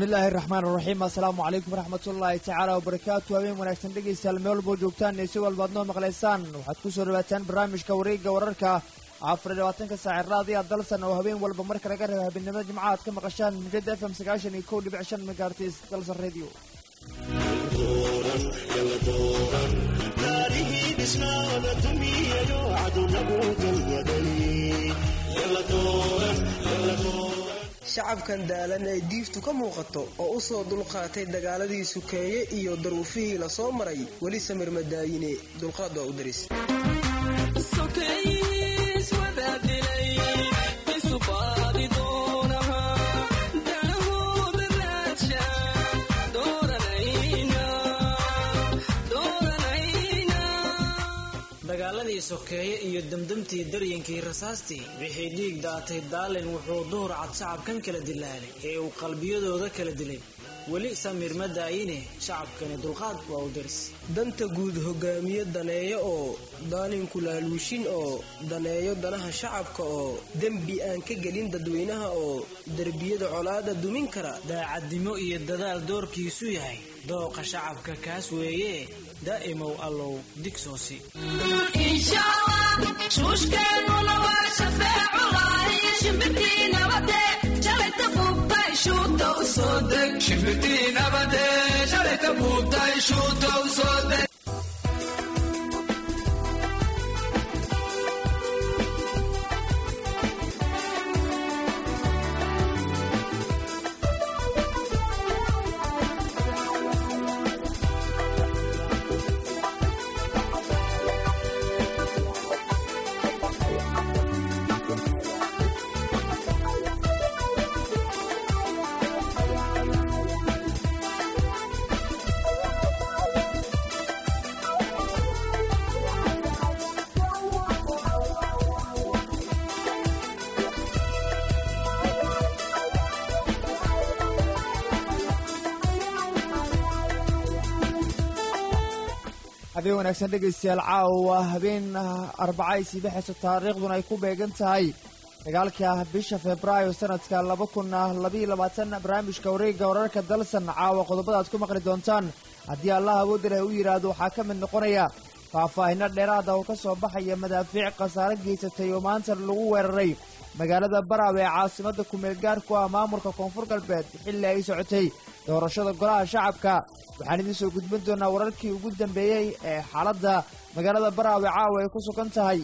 bismillaahi raxmaani raxiim assalaamu calaykum waraxmatullaahi tacaala wabarakaatu habeen wanaagsan dhegaystayaal meel walboo joogtaan iyo si walbaad noo maqlaysaan waxaad ku soo dhawaataan barnaamijka wareegga wararka 24 saac raadiya dalsan oo habeen walba marka laga reebo habeenimada jimcaha aad ka maqashaan mujada FM 91.5 megahertz dalsan radio shacabkan daalan ay diiftu ka muuqato oo u soo dulqaatay dagaaladii sukeeye iyo daruufihii la soo maray weli samir madaayine dulqaad waa u daris dagaaladii sokeeye iyo damdamtii daryankii rasaastii wixii dhiig daatay daalin wuxuu duhur cad shacabkan kala dilaalay ee uu qalbiyadooda kala dilay weli samir madaayine shacabkani dulqaad waa u daris danta guud hogaamiye daneeyo oo daalinku laaluushin oo daneeyo danaha shacabka oo dembi aan ka gelin dadweynaha oo derbiyada colaada dumin kara daacadnimo iyo dadaal doorkiisu yahay dooqa shacabka kaas weeye daa'imow allow digsoosi habeen wanaagsan dhegaystayaal caawa habeen arbacay siibixayso taariikhduna ay ku beegan tahay dagaalka bisha Febraayo sanadka 2022 barnaamijka wareegga wararka dalsan caawa qodobadaad ku maqli doontaan haddii Allah awood leh uu yiraahdo waxaa ka mid noqonaya faahfaahinno dheeraad ah oo ka soo baxaya madaafiic khasaare geysatay oo maanta lagu weeraray magaalada Baraawe ee caasimadda ku meel gaarku ah maamulka koonfur galbeed xilli ay socotay doorashada golaha shacabka waxaan idin soo gudbin doonaa wararkii ugu dambeeyay ee xaaladda magaalada Baraawe caawa ay ku sugan tahay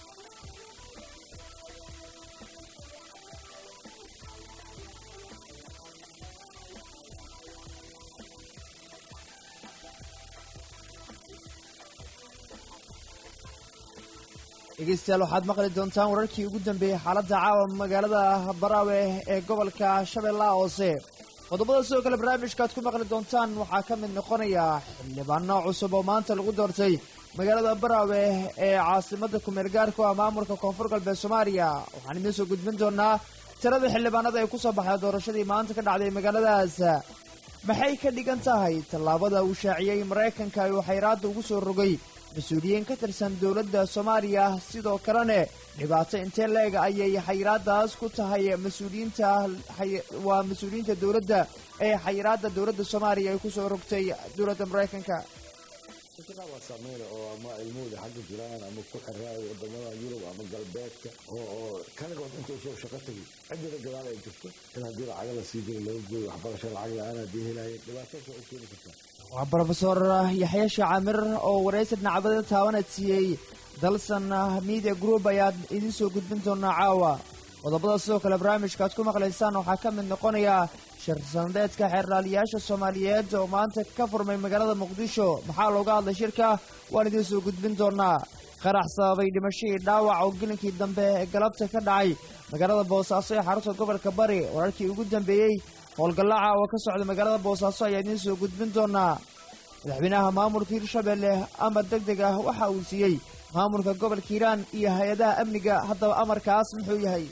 dhegeystayaal waxaad maqli doontaan wararkii ugu dambeeyay xaaladda caawa magaalada Baraawe ee gobolka Shabeellaha Hoose qodobada sidoo kale barnaamijkaad ku maqli doontaan waxaa ka mid noqonaya xildhibaano cusub oo maanta lagu doortay magaalada Baraawe ee caasimadda ku meel gaarku ah maamulka koonfur galbeed Soomaaliya waxaan idin soo gudbin doonaa tirada xildhibaanada ay ku soo baxday doorashadii maanta ka dhacday magaaladaas maxay ka dhigan tahay tallaabada uu shaaciyay Mareykanka oo xayiraadda ugu soo rogay mas-uuliyiin ka tirsan dowladda Soomaaliya sidoo kalena dhibaato intee leeg ayay xayiraadaas ku tahay mas-uuliyiinta dowladda ee xayiraadda dowladda Soomaaliya ay ku soo rogtay dowladda Mareykanka waa saameyn oo ama ilmooda xagga jiraan ama ku xiraayo wadamada Yurub ama galbeedka oo kanagood intay soo shaqo tagi cidda gadaal ay jirto in haddii lacag la sii jiro loo gooyo waxbarasho lacag la'aan haddii helaayeen dhibaato soo keeni karta waa Professor Yaxya Shaamir oo wareysi dhinacbada taawanatiyay dalsan media group ayaad idin soo gudbin doonaa caawa qodobada sidoo kale barnaamijkaad ku maqlaysaan waxaa ka mid noqonaya shir sandeedka xeerlaaliyaasha Soomaaliyeed oo maanta ka furmay magaalada Muqdisho maxaa looga hadlay shirka waan idin soo gudbin doonaa qarax sababay dhimasho iyo dhaawac oo gelinkii dambe ee galabta ka dhacay magaalada Boosaaso ee xarunta gobolka Bari wararkii ugu dambeeyay howlgallada oo ka socda magaalada Boosaaso ayaa idin soo gudbin doonaa madaxweynaha maamulka Hirshabelle amar degdeg ah waxa uu siiyay maamulka gobolka Hiiraan iyo hay'adaha amniga haddaba amarkaas muxuu yahay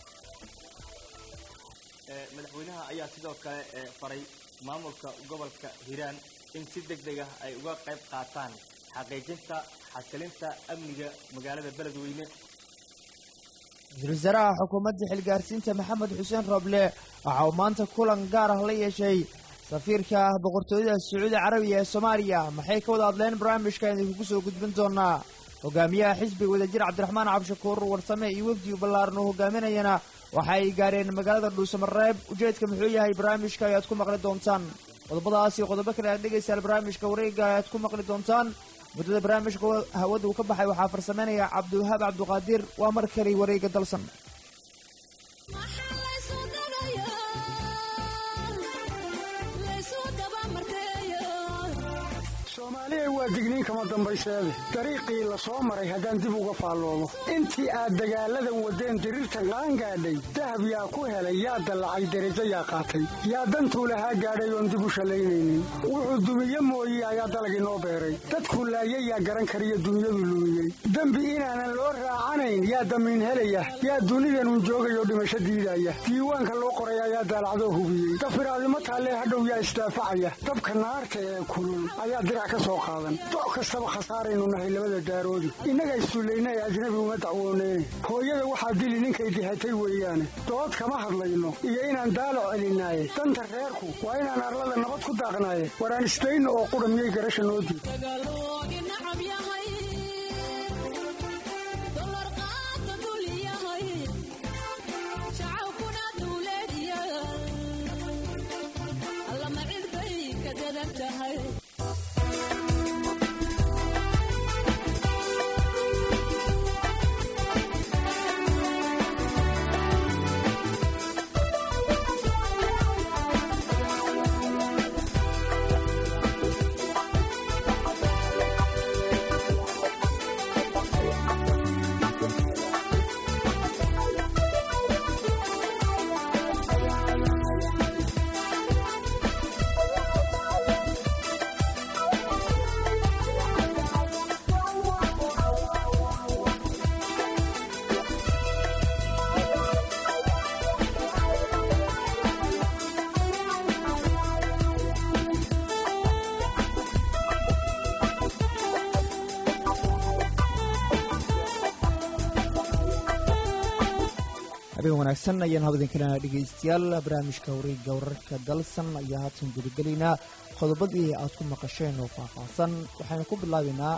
madaxweynaha ayaa sidoo kale faray maamulka gobolka Hiiraan in si degdeg ah ay uga qayb qaataan xaqiijinta xasilinta amniga magaalada Beledweyne ra-iisul wasaaraha xukuumadda xilgaarsiinta maxamed xuseen roble waxa uu maanta kulan gaar ah la yeeshay safiirka boqortooyada sacuudi carabiya ee soomaaliya. maxay ka wada hadleen barnaamijka idinkugu soo gudbin doonaa. hogaamiyaha xisbiga wadajir cabdiraxmaan cabdishakuur warsame iyo wafdi ballaaran oo hogaaminayana waxa ay gaareen magaalada dhuusamareeb. ujeedka muxuu yahay barnaamijka ayaad ku maqli doontaan. qodobadaas iyo qodobo kale aad dhegaysaal barnaamijka wareega ayaad ku maqli doontaan. muddada barnaamijka hawada uu ka baxay waxaa farsameynaya cabdiwahaab cabdiqaadir. waa mar kale wareega dalsan. soomaaliya waa digniin kama dambayseede dariiqii la soo maray haddaan dib uga faalloobo intii aad dagaalladan waddeen diriirta qaan gaadhay dahab yaa ku helay yaa dallacay derajo yaa qaatay yaa dantuu lahaa gaadhay oon dib u shallaynaynin wuxuu dumiye mooye ayaa dalagii noo beeray dadku laayay yaa garan kariyo dunyadu lumiyey dembi inaanan loo raacanayn yaa damiin helaya yaa dunidanun joogayoo dhimasho diidaya diiwaanka loo qoray ayaa daalacdoo hubiyey dafiraadimo taallee hadhow yaa isdaafacaya dabka naarta ee kulul ayaa dirac ka soo qaadan doc kastaba khasaaraynu nahay labada daaroodi innaga issullayna ee ajnabi uma dacwooneen hooyada waxaa dili ninkay dihatay weeyaane dood kama hadlayno iyo inaan daalac celinaaye danta reerku waa inaan arlada nabad ku daaqnaaye waraan isdayno oo qudha miyay garasha noo diid wanaagsan ayaan habadinkalena dhegaystayaal barnaamijka wareegga wararka dalsan ayaa haatan gudagelaynaa qodobadii aad ku maqasheen oo faahfaahsan waxaynu ku bilaabaynaa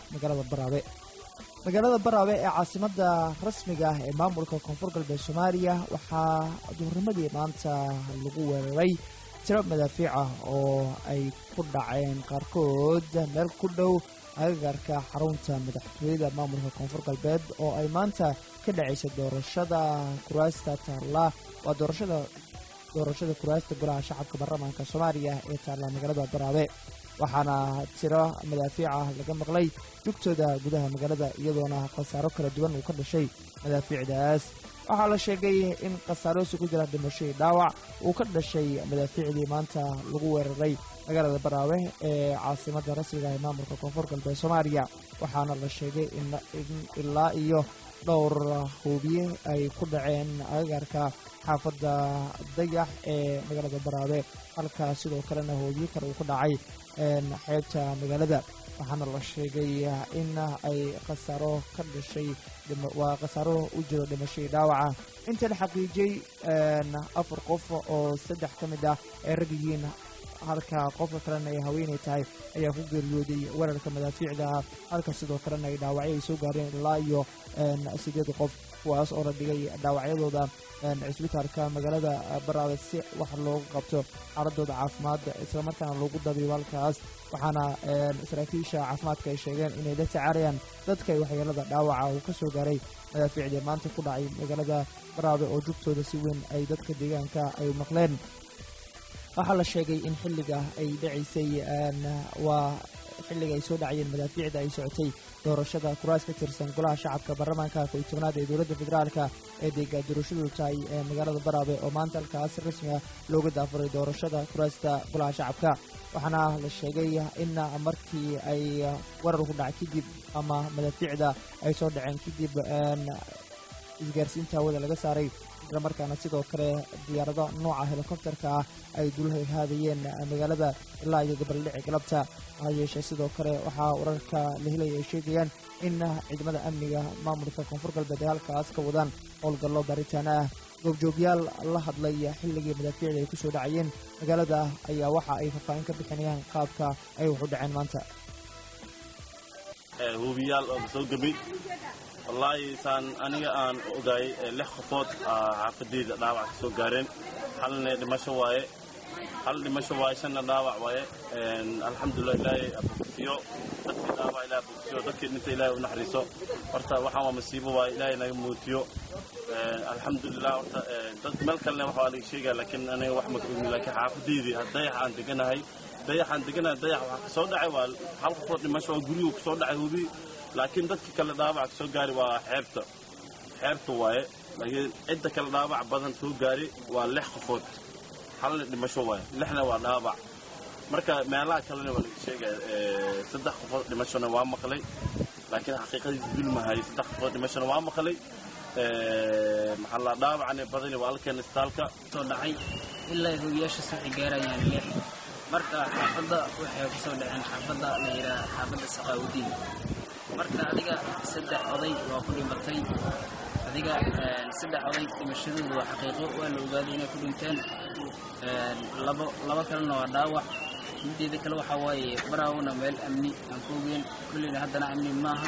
magaalada baraabe ee caasimadda rasmiga ah ee maamulka koonfur galbeed soomaaliya waxaa duhurnimadii maanta lagu weeraray tiro madaafiic ah oo ay ku dhaceen qaarkood meel ku dhow agagaarka xarunta madaxtooyada maamulka koonfur galbeed oo ay maanta ka dhacaysa doorashada kuraasta taalla waa doorashada kuraasta golaha shacabka baarlamaanka soomaaliya ee taalla magaalada baraabe waxaana tiro madaafiic ah laga maqlay jugtooda gudaha magaalada iyadoona khasaaro kala duwan uu ka dhashay madaafiicdaas waxaa la sheegay in khasaaro isugu jira dhimashadii dhaawac uu ka dhashay madaafiicdii maanta lagu weeraray magaalada baraawe ee caasimadda rasmiga ee maamulka koonfur galbeed soomaaliya waxaana la sheegay in ilaa iyo dhowr huubiye ay ku dhaceen agagaarka xaafadda dayax ee magaalada baraawe halkaa sidoo kalena huubiye kale uu ku dhacay xeebta magaalada waxaana la sheegay in ay khasaaro ka dhashay waa khasaaro u jiro dhimashadii dhaawaca inta la xaqiijiyey 4 qof oo 3 ka mid ah ay rag yihiin halka qofka kalena ay haweenay tahay ayaa ku geeriyooday weerarka madaafiicda halka sidoo kalena ay dhaawacyo ay soo gaareen ilaa iyo 8 qof kuwaas oo la dhigay dhaawacyadooda cisbitaalka magaalada baraawe si wax loogu qabto xaaladooda caafimaad isla markaana loogu dabiibo halkaas waxaana saraakiisha caafimaadka ay sheegeen inay la tacaalayaan dadka ay waxyeelada dhaawaca uu ka soo gaaray madaafiicdii maanta ku dhacay magaalada baraawe oo jugtooda si weyn ay dadka deegaanka ay maqleen waxaa la sheegay in xilliga ay dhacaysay waa xilliga ay soo dhacayeen madaafiicda ay socotay doorashada kuraas ka tirsan golaha shacabka baarlamaanka 11aad ee dowladda federaalka ee deegaan doorashadu tahay ee magaalada baraawe oo maanta halkaas rasmiga looga daafuray doorashada kuraasta golaha shacabka waxaana la sheegay in markii ay weerar ku dhacay kadib ama madaafiicda ay soo dhaceen kadib isgaarsiinta hawada laga saaray isla markaana sidoo kale diyaarado nooca helikobterka ah ay dulhaadayeen magaalada ilaa iyo gabaldhici galabta ha yeeshee sidoo kale waxaa wararka la helaya ay sheegayaan in ciidamada amniga maamulka koonfur galbeed ay halkaas ka wadaan howlgallo baaritaan ah. goobjoogyaal la hadlay xilligii madaafiicda ay ku soo dhacayeen magaalada ayaa waxa ay faahfaahin ka bixinayaan qaabka ay wax u dhaceen maanta. hubiyaal oo soo gabay wallaahi saan aniga aan ogaay 6 qofood xaafadeyda dhaawac ka soo gaareen halna dhimasho waaye 5 dhaawac waaye alxamdulillah ilaahay abuurtiyo dadkii dhaawac ilaahay abuurtiyo dadkii dhintay ilaahay u naxariiso horta waxaan waa masiibo waaye ilaahay naga muutiyo alxamdulillah horta dad meel kalena waxa laga sheegaa laakiin aniga wax ma ogin laakiin xaafadeydii dayax aan deganahay dayax waxa ka soo dhacay waa 1 qofood dhimasho oo guriga ku soo dhacay hubi laakiin dadkii kale dhaawac ka soo gaari waa xeebta waaye laakiin cidda kale dhaawac badan soo gaari waa 6 qofood halna dhimasho waaye 6na waa dhaawac marka meelaha kalena waa laga sheegaa 3 qofood dhimashona waa maqlay laakiin xaqiiqadiisa dulmahay 3 qofood dhimashona waa maqlay maxaa la dhaawacna badani waa halkan istaalka soo dhacay ilaa hooyaasha soo gaarayaan 6 marka xaafadda waxay ku soo dhaceen xaafadda la yiraahdo xaafadda Saqaawdiin marka adiga 3 oday waa ku dhimatay adiga 3 oday dhimashadoodu waa xaqiiqo waa la ogaaday inay ku dhinteen laba kalena waa dhaawac mideeda kale waxa waaye baraawna meel amni aan ku ogeyn kullina haddana amni maaha.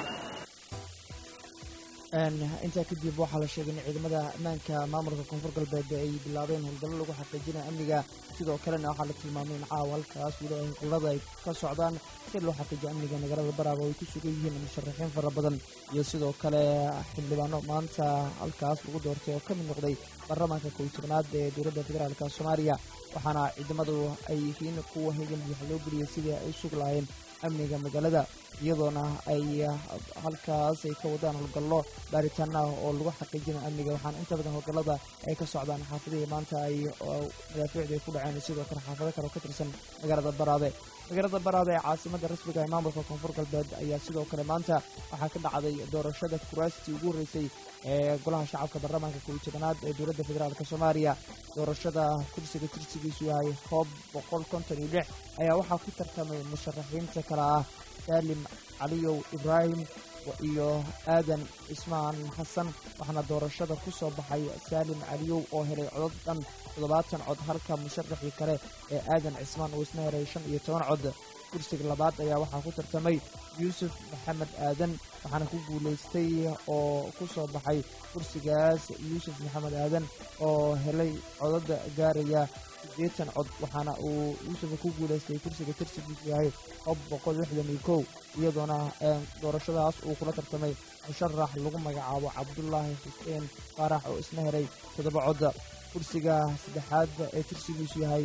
intaa kadib waxaa la sheegay in ciidamada ammaanka maamulka koonfur galbeed ay bilaabeen howlgallo lagu xaqiijinayo amniga sidoo kalena waxaa la tilmaamay in caawa halkaas weli ay howlgallada ay ka socdaan si loo xaqiijiyo amniga magaalada Baraawe ay ku sugan yihiin musharaxiin fara badan iyo sidoo kale xildhibaano maanta halkaas lagu doortay oo ka mid noqday baarlamaanka 11aad ee dowladda federaalka Soomaaliya waxaana ciidamadu ay yihiin kuwa heegan buuxa loo geliyay sidii ay u sugi lahaayeen amniga magaalada iyadoona ay halkaas ay ka wadaan howlgallo baaritaan ah oo lagu xaqiijinayo amniga waxaana inta badan howlgallada ay ka socdaan xaafadihii maanta ay madaafiicda ay ku dhaceen sidoo kale xaafado kale oo ka tirsan magaalada Baraawe ee caasimada rasmiga ee maamulka koonfur galbeed ayaa sidoo kale maanta waxaa ka dhacday doorashada kuraastii ugu horeysay ee golaha shacabka baarlamaanka 11aad ee dowladda federaalka Soomaaliya doorashada kursiga tirsigiisu yahay hoob 156 ayaa waxaa ku tartamay musharaxiinta kala ah Salim Caliyow Ibrahim iyo Aadan Ismaan Xasan waxaana doorashada ku soo baxay Salim Caliyow oo helay codad dhan 70 cod halka musharaxii kale ee Aadan Ismaan uu isna helay 15 cod kursiga labaad ayaa waxaa ku tartamay Yuusuf Maxamed Aadan waxaana ku guuleystay oo ku soo baxay kursigaas Yuusuf Maxamed Aadan oo helay codad gaaraya 80 cod waxaana uu Yuusuf ku guuleystay kursiga tirsigiisu yahay 161 iyadoona doorashadaas uu kula tartamay musharax lagu magacaabo Cabdullaahi Xuseen Farax oo isna helay 7 cod kursiga saddexaad ee tirsigiisu yahay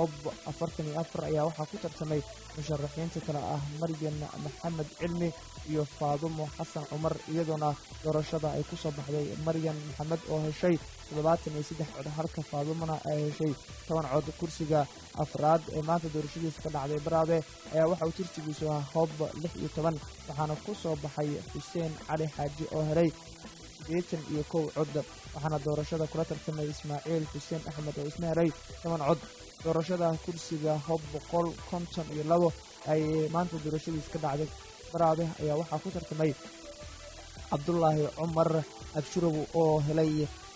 44 ayaa waxaa ku tartamay musharaxiinta kale ah Maryan Maxamed Cilmi iyo Faadumo Xasan Cumar iyadoona doorashada ay ku soo baxday Maryan Maxamed oo heshay 73 cod halka Faadumona ay heshay 10 cod kursiga afraad ee maanta doorashadiisa ka dhacday Baraawe ayaa waxa uu tirsigiisu ahaa hoob 16 waxaana ku soo baxay Xuseen Cali Xaaji oo helay 81 cod waxaana doorashada kula tartamay Ismaaciil Xuseen Axmed oo isna helay 8 cod doorashada kursiga hoob 152 ay maanta doorashadiisa ka dhacday Baraawe ayaa waxaa ku tartamay Cabdullaahi Cumar Abshurow oo helay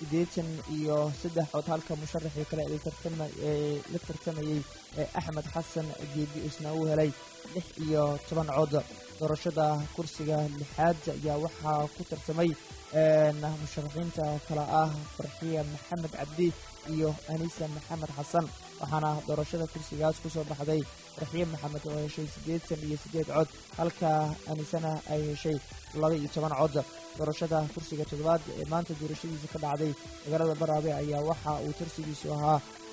83 cod halka musharaxii kale ee la tartamayay Axmed Xasan Geedi isna uu helay 16 cod doorashada kursiga lixaad ayaa waxaa ku tartamay musharaxiinta kale ah Farxiya Maxamed Cabdi iyo Anisa Maxamed Xasan waxaana doorashada kursigaas ku soo baxday Farxiya Maxamed oo heshay 88 cod halka Anisana ay heshay 12 cod doorashada kursiga toddobaad ee maanta doorashadiisa ka dhacday magaalada Baraawe ayaa waxa uu tirsigiisu ahaa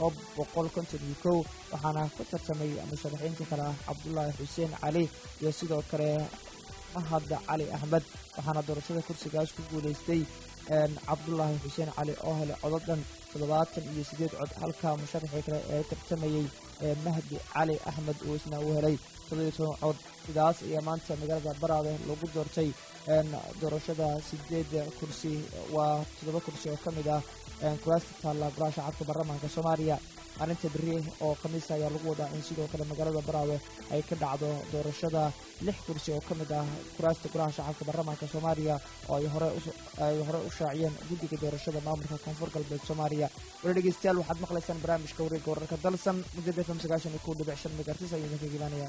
151 waxaana ku tartamay musharaxiinta kale ah Cabdullaahi Xuseen Cali iyo sidoo kale Mahad Cali Axmed waxaana doorashada kursigaas ku guuleystay Cabdullaahi Xuseen Cali oo helay codad dhan 78 cod halka musharaxii kale ee tartamayay Mahdi Cali Axmed uu isna uu helay 17 cod sidaas ayaa maanta magaalada Baraawe lagu doortay doorashada 8 kursi waa 7 kursi oo ka mid ah kuraasta taalla golaha shacabka baarlamaanka soomaaliya maalinta berri oo khamiis ayaa lagu wadaa in sidoo kale magaalada baraawe ay ka dhacdo doorashada 6 kursi oo ka mid ah kuraasta golaha shacabka baarlamaanka soomaaliya oo ay hore u shaaciyeen guddiga doorashada maamulka koonfur galbeed soomaaliya weli dhegeystayaal waxaad maqlaysaan barnaamijka wareegga wararka dalsan muddada FM 91.5 megahertz ayuu idinka gilaanayaa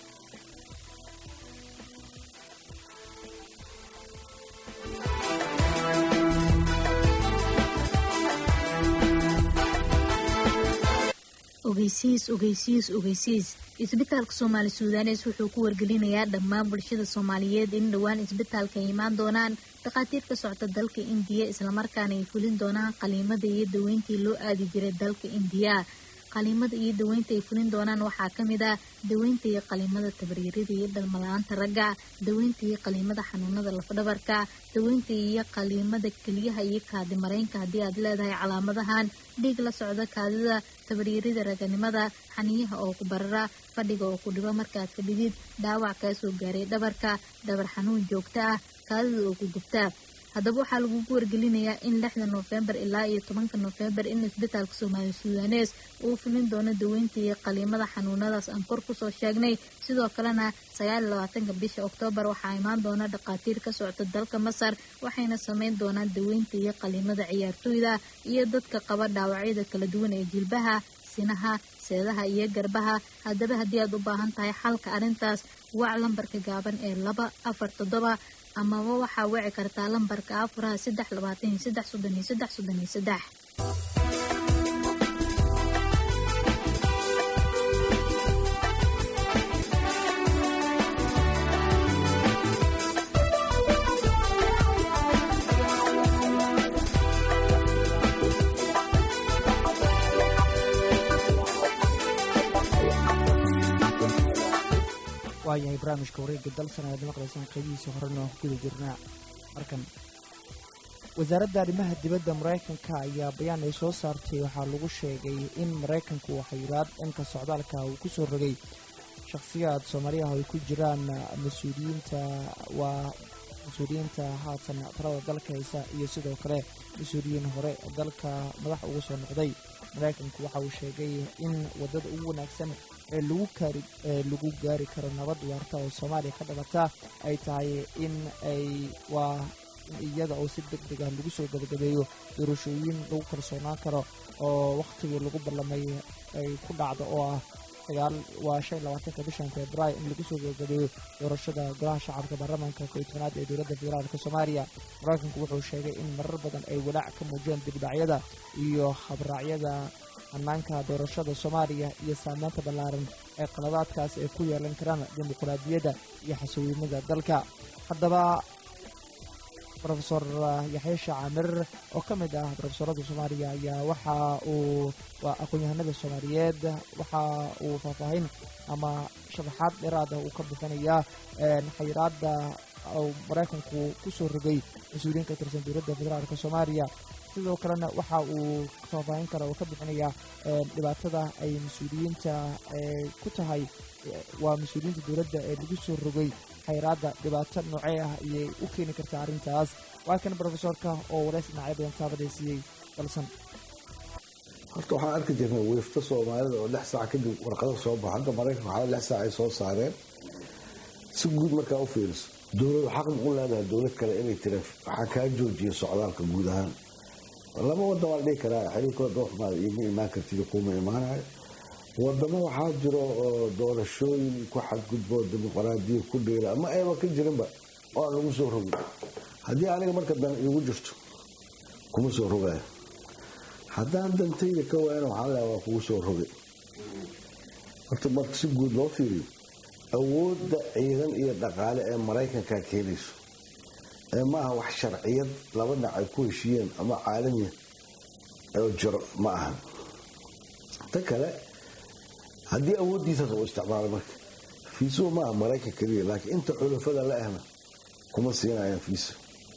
ogeysiis isbitaalka soomaali suudanes wuxuu ku wargelinayaa dhammaan bulshada soomaaliyeed in dhowaan isbitaalka ay imaan doonaan dhakhaatiir ka socta dalka indiya islamarkaana ay fulin doonaan qaliimada iyo daweyntii loo aadi jiray dalka indiya qaliimada iyo daweynta ay fulin doonaan waxaa ka mid ah daweynta iyo qaliimada tabriirida iyo dhalmala-aanta ragga daweynta iyo qaliimada xanuunada lafdhabarka daweynta iyo qaliimada keliyaha iyo kaadi mareynka haddii aad leedahay calaamadahan dhiig la socda kaadida tabriirida raganimada xaniyaha oo ku barara fadhiga oo ku dhibo markaad fadhidid dhaawac kaa soo gaaray dhabarka dhabar xanuun joogto ah kaadida oo ku gubta haddaba waxaa lagugu wargelinayaa in 6 Noofembar ilaa iyo 10 Noofembar in isbitaalka Soomaali Suudanes uu fulin doono daweynta iyo qaliimada xanuunadaas aan kor ku soo sheegnay sidoo kalena 29 bisha Oktoobar waxaa imaan doona dhakhaatiir ka socda dalka Masar waxayna sameyn doonaan daweynta iyo qaliimada ciyaartooyda iyo dadka qaba dhaawacyada kala duwan ee jilbaha sinaha seedaha iyo garbaha haddaba haddii aad u baahan tahay xalka arrintaas wac lambarka gaaban ee 247 amaba waxaa wici kartaa lambarka 4-3-23-33-33. waayahay barnaamijka wareegga dalsan ayaad maqlaysaan qeybihiisa horena ku guda jirnaa markan wasaaradda arrimaha dibadda maraykanka ayaa bayaan ay soo saartay waxaa lagu sheegay in maraykanku waxayiraad dhanka socdaalka uu ku soo rogay shakhsiyaad soomaaliyaha ay ku jiraan mas-uuliyiinta haatan talada dalka haysa iyo sidoo kale mas-uuliyiin hore dalka madax ugu soo noqday maraykanku waxa uu sheegay in waddada ugu wanaagsan ee lagu gaari karo nabad waarta oo soomaaliya ka dhalata ay tahay in iyada oo si deg deg ah lagu soo gabagabeeyo doorashooyin lagu kalsoonaan karo oo wakhtigii lagu ballamay ay ku dhacdo oo ah 25 bishan Febraayo in lagu soo gabagabeeyo doorashada golaha shacabka baarlamaanka 11aad ee dowladda federaalka Soomaaliya maraykanku wuxuu sheegay in marar badan ay walaac ka muujiyeen dibdhacyada iyo habraacyada hannaanka doorashada Soomaaliya iyo saameynta ballaaran ee qaladaadkaas ay ku yeelan karaan dimuqraadiyadda iyo xasilloonida dalka haddaba Professor Yaxya Caamir oo ka mid ah professorada Soomaaliya ayaa waxa uu aqoon-yahanada Soomaaliyeed waxa uu faahfaahin ama sharaxaad dheeraad ah uu ka bixinayaa xayiraadda maraykanku ku soo rogay mas-uuliyiin ka tirsan dowladda federaalka Soomaaliya sidoo kalena waxa uu faahfaahin kara oo ka bixinayaa dhibaatada ay mas-uuliyiinta ku tahay waa mas-uuliyiinta dowladda ee lagu soo rogay xayiraadda dhibaato noocee ah ayay u keeni kartaa arrintaas waa kan professorka oo warays dhinacyo badan taabadaysiiyey dalsan horta waxaan arki jirnay wiifta soomaalida oo 6 saac kadib warqado soo baxa hadda maraykanka waxaa 6 saac ay soo saareen si guud markaa u fiiriso dowlad xaq u leedahay dowlad kale inay tiraan waxaa kaa joojiya socdaalka guud ahaan lama waddan waa la dhihi karaa xiriirkooda dooxmaada iima imaan kartida kuma imaanayo wadamo waxaa jiro oo doorashooyin ku xadgudbo dimuqraadiya ku dheera ama ayba ka jirinba oo aan lagu soo rogin haddii aniga marka dan iigu jirto kuma soo rogayo haddaan dantayda ka waayana waxaa leeyahay waa kugu soo rogay horta marka si guud loo fiiriyo awoodda ciidan iyo dhaqaale ee maraykanka keenayso ee maaha wax sharciyad laba dhinac ay ku heshiiyeen ama caalamiya oo jiro ma aha ta kale haddii awooddiisaas uu isticmaalo marka fiisuhu maaha maraykan keliya laakiin inta xulafada la ahna kuma siinayaan fiisa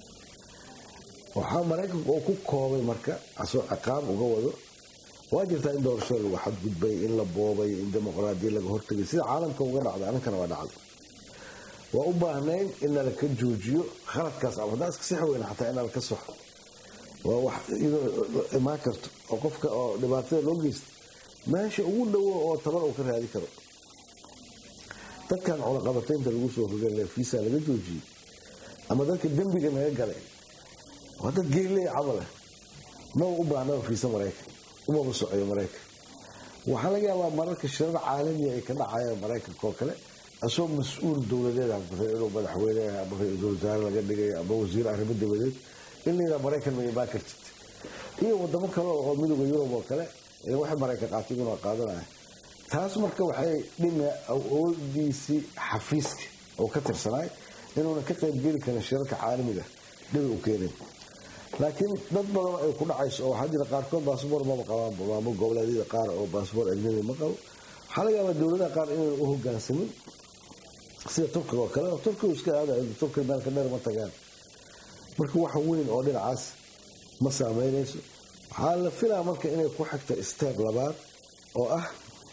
waxaa maraykanku oo ku koobay marka asoo ciqaab uga wado waa jirtaa in doorashada lagu xadgudbay in la boobay in dimuqraadiya laga hortagay sida caalamka uga dhacday aninkana waa dhacday waa u baahnayn in nala ka joojiyo khaladkaas ama haddaa iska six weyna xataa in nala ka soxo waa wax imaan karto oo qofka oo dhibaatada loo geysta meesha ugu dhowo oo tabar uu ka raadi karo. dadkan cunaqabataynta lagu soo rogay fiisa laga joojiyey ama dadka dembiga naga galay waa dad geeley camal ah ma u baahnaa fiisa Mareykan uma socoyo Mareykan. waxaa laga yaabaa mararka shirar caalami ay ka dhacayaan Mareykanka oo kale asoo mas'uul dowladeed ah inuu madaxweyne ama ra'iisul wasaare laga dhigay ama wasiir arrimo dibadeed in la Mareykan ma imaan kartid iyo wadamo kale oo midowga Yurub oo kale waxay Mareykan qaatay inuu qaadanaya. taas marka waxay dhina awoodiisii xafiiska oo ka tirsanay inuu ka qayb geli karo shirarka caalamiga dhib u keenay. laakiin dad badan ay ku dhacayso oo waxa jira qaarkood baasaboor ma qabaan ama goboleedyada qaar oo baasaboor ajnabi ma qabo. waxaa laga yaabaa dowladaha qaar inay u hoggaansamin sida Turkiga oo kale. Turkiga iska aadayo Turkiga dalka dheer ma tagaan marka wax weyn oo dhinacaas ma saameynayso. waxaa la filaa marka inay ku xigto step labaad oo ah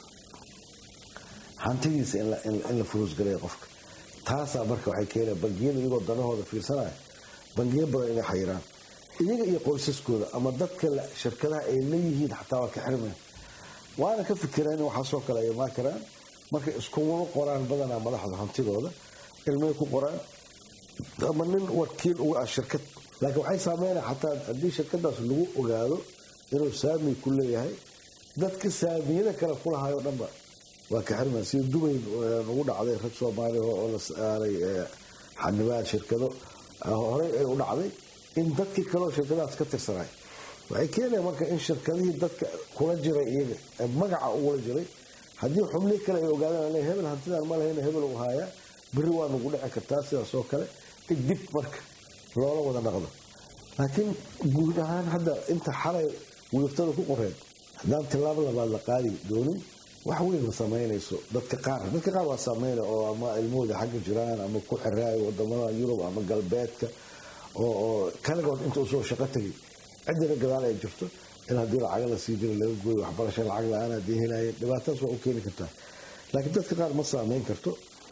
hantidiisa in la furuus galay qofka. taasaa marka waxay keeneen bangiyada iyagoo danahooda fiirsanaya bangiyo badan inay xayiraan iyaga iyo qoysaskooda ama dadka shirkadaha ay leeyihiin xataa waa ka xirmeen. waana ka fikireen in waxaasoo kale ay imaan karaan markay iskuma qoraan badanaa madaxda hantidooda ilmay ku qoraan ama nin wakiil uga ah shirkad. laakiin waxay saameynaya xataa haddii shirkadaas lagu ogaado inuu saami ku leeyahay dadka saamiyada kale kulahayo dhanba waa ka xirmeen. sida Dubai ugu dhacday rag Soomaali oo la saaray xanibaad shirkado hore ay u dhacday in dadkii kale shirkadaas ka tirsanay waxay keenayaan marka in shirkadihii dadka kula jiray iyaga magaca ugu jiray haddii xubnihi kale ay ogaadaan inay hebel hantidan ma lahayn hebel uu haayaa biri waa nagu dhici kartaa sidaas oo kale dib marka loola wada dhaqdo. laakiin guud ahaan hadda inta xalay wiiftada ku qoreen haddaan tilaabo labaad la qaadi doonin wax weyn ma samaynayso. dadka qaar waa saameynaya oo ama ilmahooda xagga jiraan ama ku xiraayo wadamada Yurub ama galbeedka oo kaligood inta u soo shaqo tagay cidina gadaal ay jirto in haddii lacag la sii jiro laga gooyo waxbarasho lacag la-aan haddii helayeen dhibaatadaas waa u keeni kartaa. laakiin dadka qaar ma saameyn karto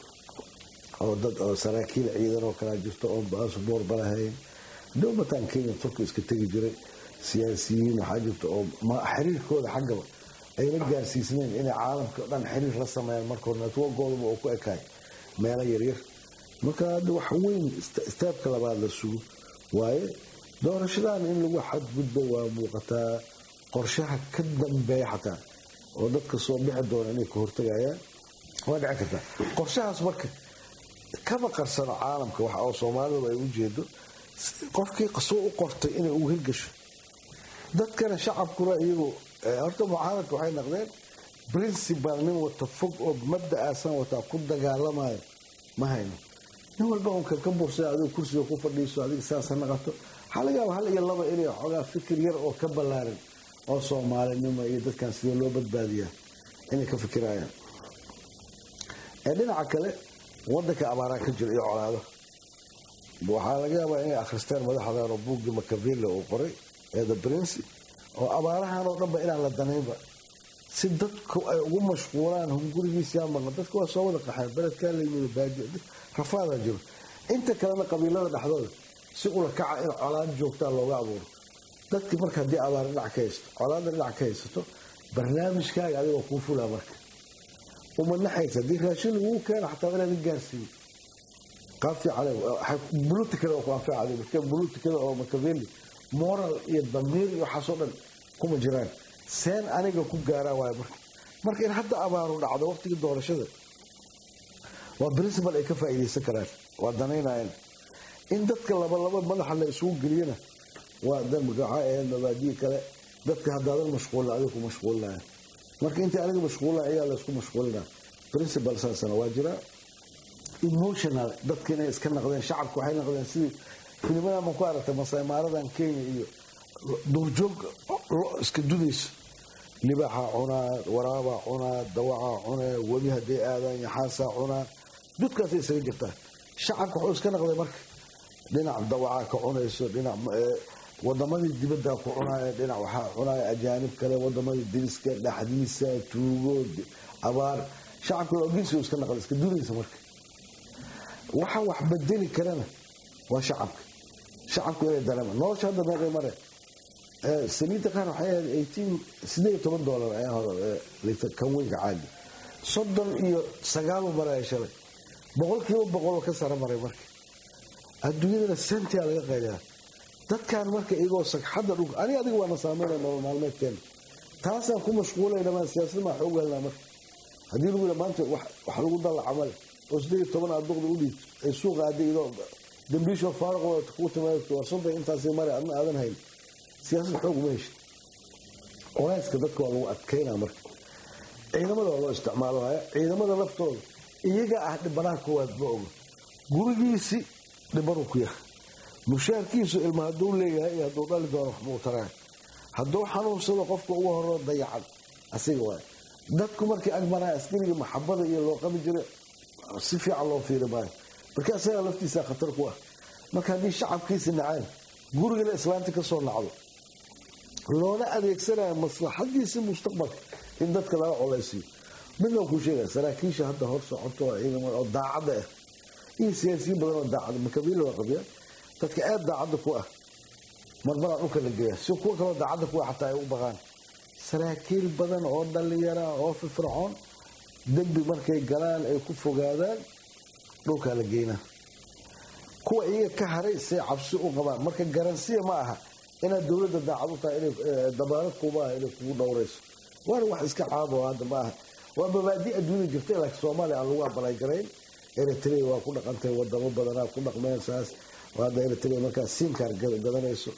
oo dad oo saraakiil ciidan oo kala jirto oo baasaboor balahayn dowladdan Kenya Turkiga iska tagi jiray siyaasiyiin waxaa jirto oo xiriirkooda xaggaba ay la gaarsiisneen inay caalamka dhan xiriir la sameeyaan markoo networkooda oo ku ekaay meelo yaryar. marka hadda wax weyn istaabka labaad la sugo waaye doorashadan in lagu xadgudbo waa muuqataa qorshaha ka dambeeya xataa oo dadka soo bixi doona inay ka hortagayaan waa dhici kartaa. qorshahaas marka kama qarsano caalamka waxa oo Soomaalidu ay u jeedo qofkii qasoo u qortay inay u hirgasho dadkana shacabkuna iyagu horta mucaaradka waxay noqdeen principal nin wata fog oo mabda'aasan wata ku dagaalamayo ma hayno. nin walba uu ka buursay adigu kursiga ku fadhiiso adiga saas naqato hal iyo laba inay xogaa fikir yar oo ka ballaaran oo Soomaalinimo iyo dadkan sida loo badbaadiyaa inay ka fikirayaan. dhinaca kale wadanka abaara ka jira iyo colaado waxaa laga yaabaa inay akhristaan madaxda oo buugga Machiavelli oo qoray The Prince oo abaarahan oo dhanba inaan la danaynba si dadku ay ugu mashquulaan hungurigiisa ama dadku waa soo wada qaxay beledka la yimid baadi rafaada jiro inta kalena qabiilada dhaxdooda si ula kaca in colaad joogta looga abuuro dadka marka hadii abaar dhinac ka haysto colaad dhinac ka haysto barnaamijkaaga adiga ku fulaa marka uma naxaysa hadii raashin uu keen xataa inaan gaarsiin qaabti cali politically oo ku anfacay marka politically oo Machiavelli moral iyo damiir iyo xasoo dhan kuma jiraan seen aniga ku gaaraa waay marka in hadda abaaru dhacdo waqtiga doorashada waa principal ay ka faa'iideysan karaan waa danaynayaan in dadka laba madaxa la isugu geliyana waa dan magaca ee mabaadi kale dadka hadaadan mashquul adigu mashquulnaa marka inta aniga mashquulnaa ayaa la isku mashquulnaa principal saasana waa jira emotional dadkina iska naqdeen shacabku waxay naqdeen sidii filimada ma ku aragtay masaymaaradan Kenya iyo duurjoog iska dudaysa libaxa cunaa waraaba cunaa dawaca cunaa wadi hadii aadan yaxaasa cunaa dadkaas ay isaga jirtaan shacabku wuxuu iska naqday marka dhinac dawaca ka cunayso dhinac wadamadii dibadda ku cunaya dhinac waxa cunaya ajaanib kale wadamadii diriska dhaxdiisa tuugo abaar shacabku ogiisu iska naqday iska dudaysa marka waxa wax bedeli karana waa shacabku inay dareemaan nolosha hadda meeqay mare saliidda qaar waxay ahayd $18 ayaa hore litir kan weynka caadi 39 maray shalay 100% ka sare maray marka adduunyada sentiya laga qaydaa dadkan marka iyagoo sagxadda dhulka adiga waana saameynaa nolol maalmeedkeena taasaan ku mashquulayna maan siyaasadda ma xoog galnaa marka haddii lagu maanta wax lagu dalla camal oo 18 aad duqda u dhiibto ay suuqa adeedo dambiisho faaruq oo ku timaado warsada intaas maray adna aadan hayn siyaasad xoog ma hesho qoyska dadka waa lagu adkeynaa marka ciidamada loo isticmaalayo ciidamada laftooda iyaga ah dhibanaha koowaad ma ogo gurigiisi dhibanu ku yahay mushaarkiisu ilma hadduu leeyahay iyo hadduu dhali doono wax buu taraa hadduu xanuunsado qofka ugu horro dayacan asiga waay dadku markii agmaraha askariga maxabada iyo loo qabi jiray si fiican loo fiiri maayo marka asaga laftiisa khatar ku ah marka haddii shacabkiisi nacaan gurigana islaanta ka soo nacdo loona adeegsanayo maslaxadiisa mustaqbalka in dadka laga colaysiyo midna ku sheegay saraakiisha hadda hor socoto oo daacada ah iyo siyaasiyiin badan oo daacada makabiil waa qabiya dadka aad daacada ku ah marmar aan u kala geeya si kuwa kale daacada ku xataa ay u baqaan saraakiil badan oo dhalinyaro oo firfircoon dambi markay galaan ay ku fogaadaan dhulka la geynaa kuwa iyaga ka haray si cabsi u qabaan marka garansiya ma aha inaad dowladda daacad u tahay inay dabaarad kuba inay kugu dhowrayso waana wax iska caabo hadda ma aha waa mabaadi adduunyada jirta laakiin Soomaaliya aan lagu abalay gareyn Eritrea waa ku dhaqantay wadamo badan ku dhaqmeen saas waa Eritrea marka simkaar gadanayso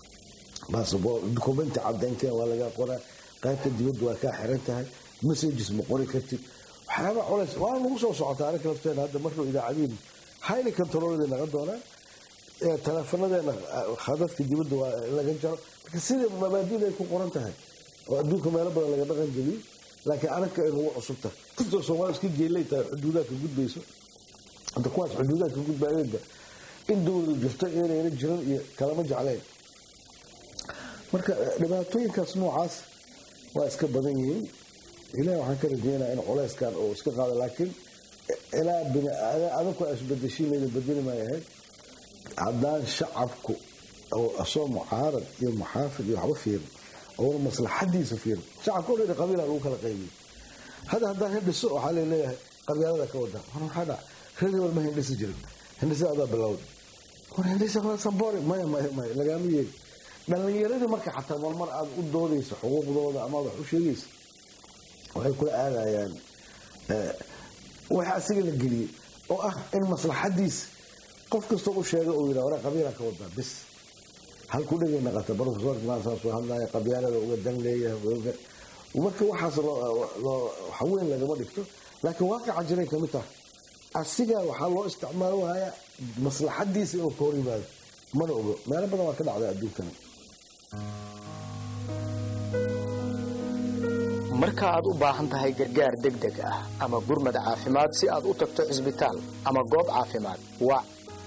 passport documenti cadeynta waa laga qoraa qaybta dibadda waa ka xiran tahay messages ma qori kartid waxyaaba culays waa lagu soo socotaa arka lafteena hadda markuu idaacadiin highly controlled laga doonaa telefoonadana khadadka dibadda waa laga jaro marka sida mabaadiida ay ku qoran tahay oo adduunka meelo badan laga dhaqan jabiyay laakiin anaka ay ugu cusubta kastoo Soomaaliya iska jeelaytaa xuduudaha ka gudbayso inta kuwaas xuduudaha ka gudbayeen in dowladdu jirto inay jiran iyo kalama jecleen marka dhibaatooyinkaas noocaas waa iska badan yihiin ilaa waxaan ka rajeynayaa in culayskan oo iska qaado laakiin ilaa adinku isbedeshiinayda bedeli maayahay haddaan shacabku oo asoo mucaarad iyo muxaafid iyo waxba fiirin oo maslaxadiisa fiirin shacabku oo qabiil lagu kala qaybiyay haddaan hindhiso waxaa leeyahay qabiilada ka wada waxaa dhac reer ma hindhisi jirin hindhisada bilowd hindhisa waa sambori ma lagama yeeli dhalinyarada marka xataa marmar aad u doodayso xuquuqdooda ama wax u sheegayso waxay kula aadayaan waxa asiga la geliyay oo ah in maslaxadiisa qof kasta uu sheego oo yiraahdo wara qabiilka ka wada bis hal ku dhigay naqata professor Maasa soo hadlaya qabiilada uga dan leeyahay marka waxaas loo haween laga dhigto laakiin waaqica jiray kamid ah asiga waxa loo isticmaalayaa maslaxadiisa oo koorimaad mana ogo meel badan waa ka dhacday adduunka marka aad u baahan tahay gargaar degdeg ah ama gurmad caafimaad si aad u tagto cisbitaal ama goob caafimaad waa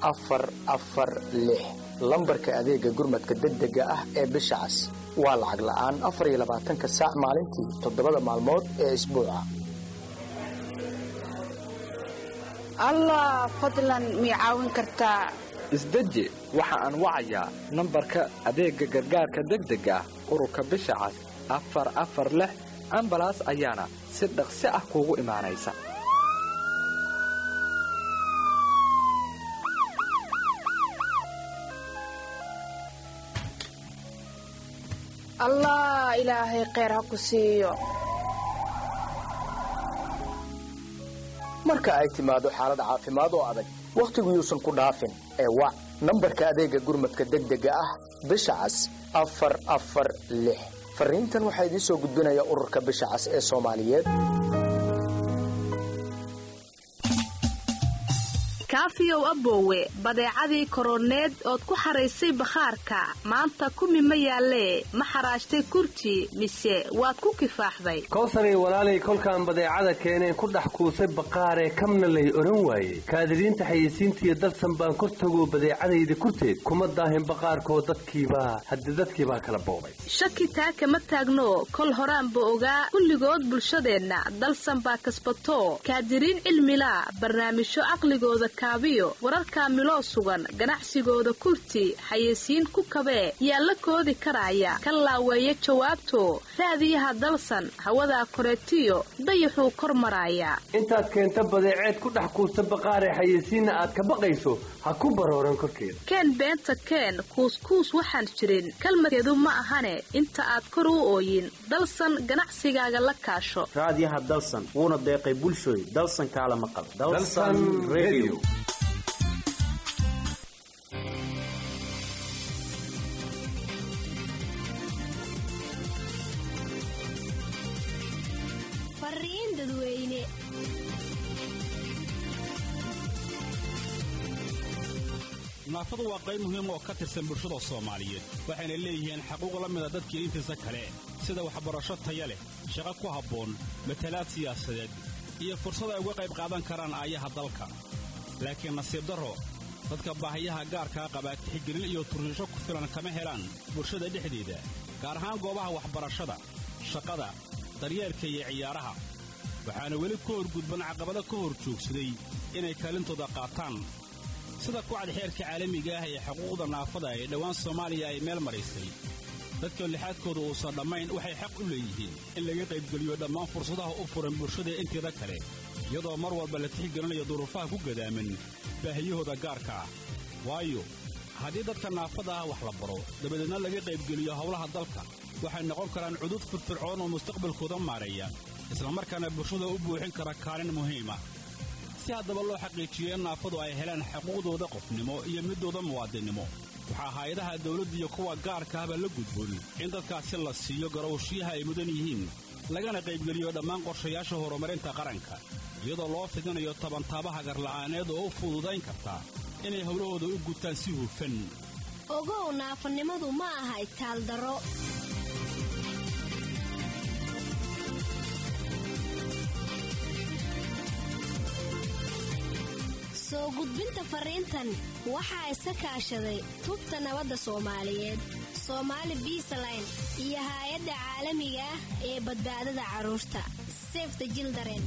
446 lambarka adeega gurmadka degdega ah ee bisha cas waa lacag la'aan 24 saac maalintii 7 maalmood ee isbuuca allah fadlan mi caawin kartaa isdeji waxa aan wacayaa nambarka adeega gargaarka degdega ah ururka bisha cas 446 ambalaas ayaana si dhaqsi ah kuugu imaanaysa allah ilaahay khayr ha ku siiyo marka ay timaado xaalad caafimaad oo adag waqtigu yuusan ku dhaafin ee wac nambarka adeega gurmadka degdega ah bisha cas 446 fariintan waxaa idiin soo gudbinaya ururka bisha cas ee Soomaaliyeed kaafiyow aboowe badeecadii koroneed ood ku xaraysay bakhaarka maanta kumi ma yaalee ma xaraashtay kurti mise waad ku kifaaxday kowsaray walaalay kolkaan badeecada keeneen ku dhex kuusay baqaaree kamna lay oran waaye kaadiriinta xayeysiintiiyo dalsan baan kor tagoo badeecadayda kurteed kuma daahin baqaarkoo dadkiibaa kala boobay shaki taa kama taagno kol horaanba ogaa kulligood bulshadeenna dalsan baa kasbato kaadiriin cilmila barnaamijyo caqligooda kaabiyo wararka miloo sugan ganacsigooda kurti xayeysiin ku kabee yaa la koodi karaya ka laaweeya jawaabto raadiyaha dalsan hawada koreetiyo dayaxuu kor maraya intaad keenta badeeceed ku dhex kuusta baqaaree xayeysiinna aad ka baqayso ha ku barooran korkeeda keen beenta keen kuuskuus waxaan jirin kalmadkeedu ma ahane inta aad kor u ooyin dalsan ganacsigaaga la kaasho raadiyaha dalsan wuuna deeqay bulshooy dalsan kaala maqal dalsan radio fariin dadweyne naafadu waa qayb muhiim oo ka tirsan bulshada Soomaaliyeed waxayna leeyihiin xuquuq la mid ah dadka intiisa kale sida waxbarasho tayo leh shaqo ku habboon matalaad siyaasadeed iyo fursad ay uga qayb qaadan karaan aayaha dalka laakiin nasiib darro dadka baahiyaha gaarka qaba tixgelin iyo turnisho ku filan kama helaan bulshada dhexdeeda gaar ahaan goobaha waxbarashada shaqada daryeelka iyo ciyaaraha waxaana weli ku horgudban caqabado ka hor joogsaday inay kaalintooda qaataan sida ku cad xeerka caalamiga ah ee xuquuqda naafada ee dhawaan Soomaaliya ay meel marisay dadka lixaadkooda oo soo dhamayn waxay xaq u leeyihiin in laga qayb galiyo dhammaan fursadaha u furan bulshada inteeda kale iyadoo mar walba la tixgelinayo duruufaha ku gadaaman baahiyahooda gaarka ah waayo haddii dadka naafada ah wax la baro dabadeedna laga qayb galiyo howlaha dalka waxay noqon karaan cudud firfircoon oo mustaqbalkooda maareeya isla markaana bulshada u buuxin kara kaalin muhiim ah si haddaba loo xaqiijiyo in naafadu ay helaan xuquuqdooda qofnimo iyo midooda muwaadinimo waxaa hay'adaha dawladda iyo kuwa gaarka ahba la gudboon in dadkaasi la siiyo garowshiyaha ay mudan yihiin lagana qaybgeliyo dhammaan qorshayaasha horumarinta qaranka iyadoo loo fidinayo tabantaabaha garla'aaneed oo u fududayn karta inay howlahooda u gutaan si hufan ogow naafanimadu ma aha itaaldaro soo gudbinta fariintan waxaa iska kaashaday tubta nabadda Soomaaliyeed Somali Peaceline iyo hay'adda caalamiga ah ee badbaadada carruurta Save the Children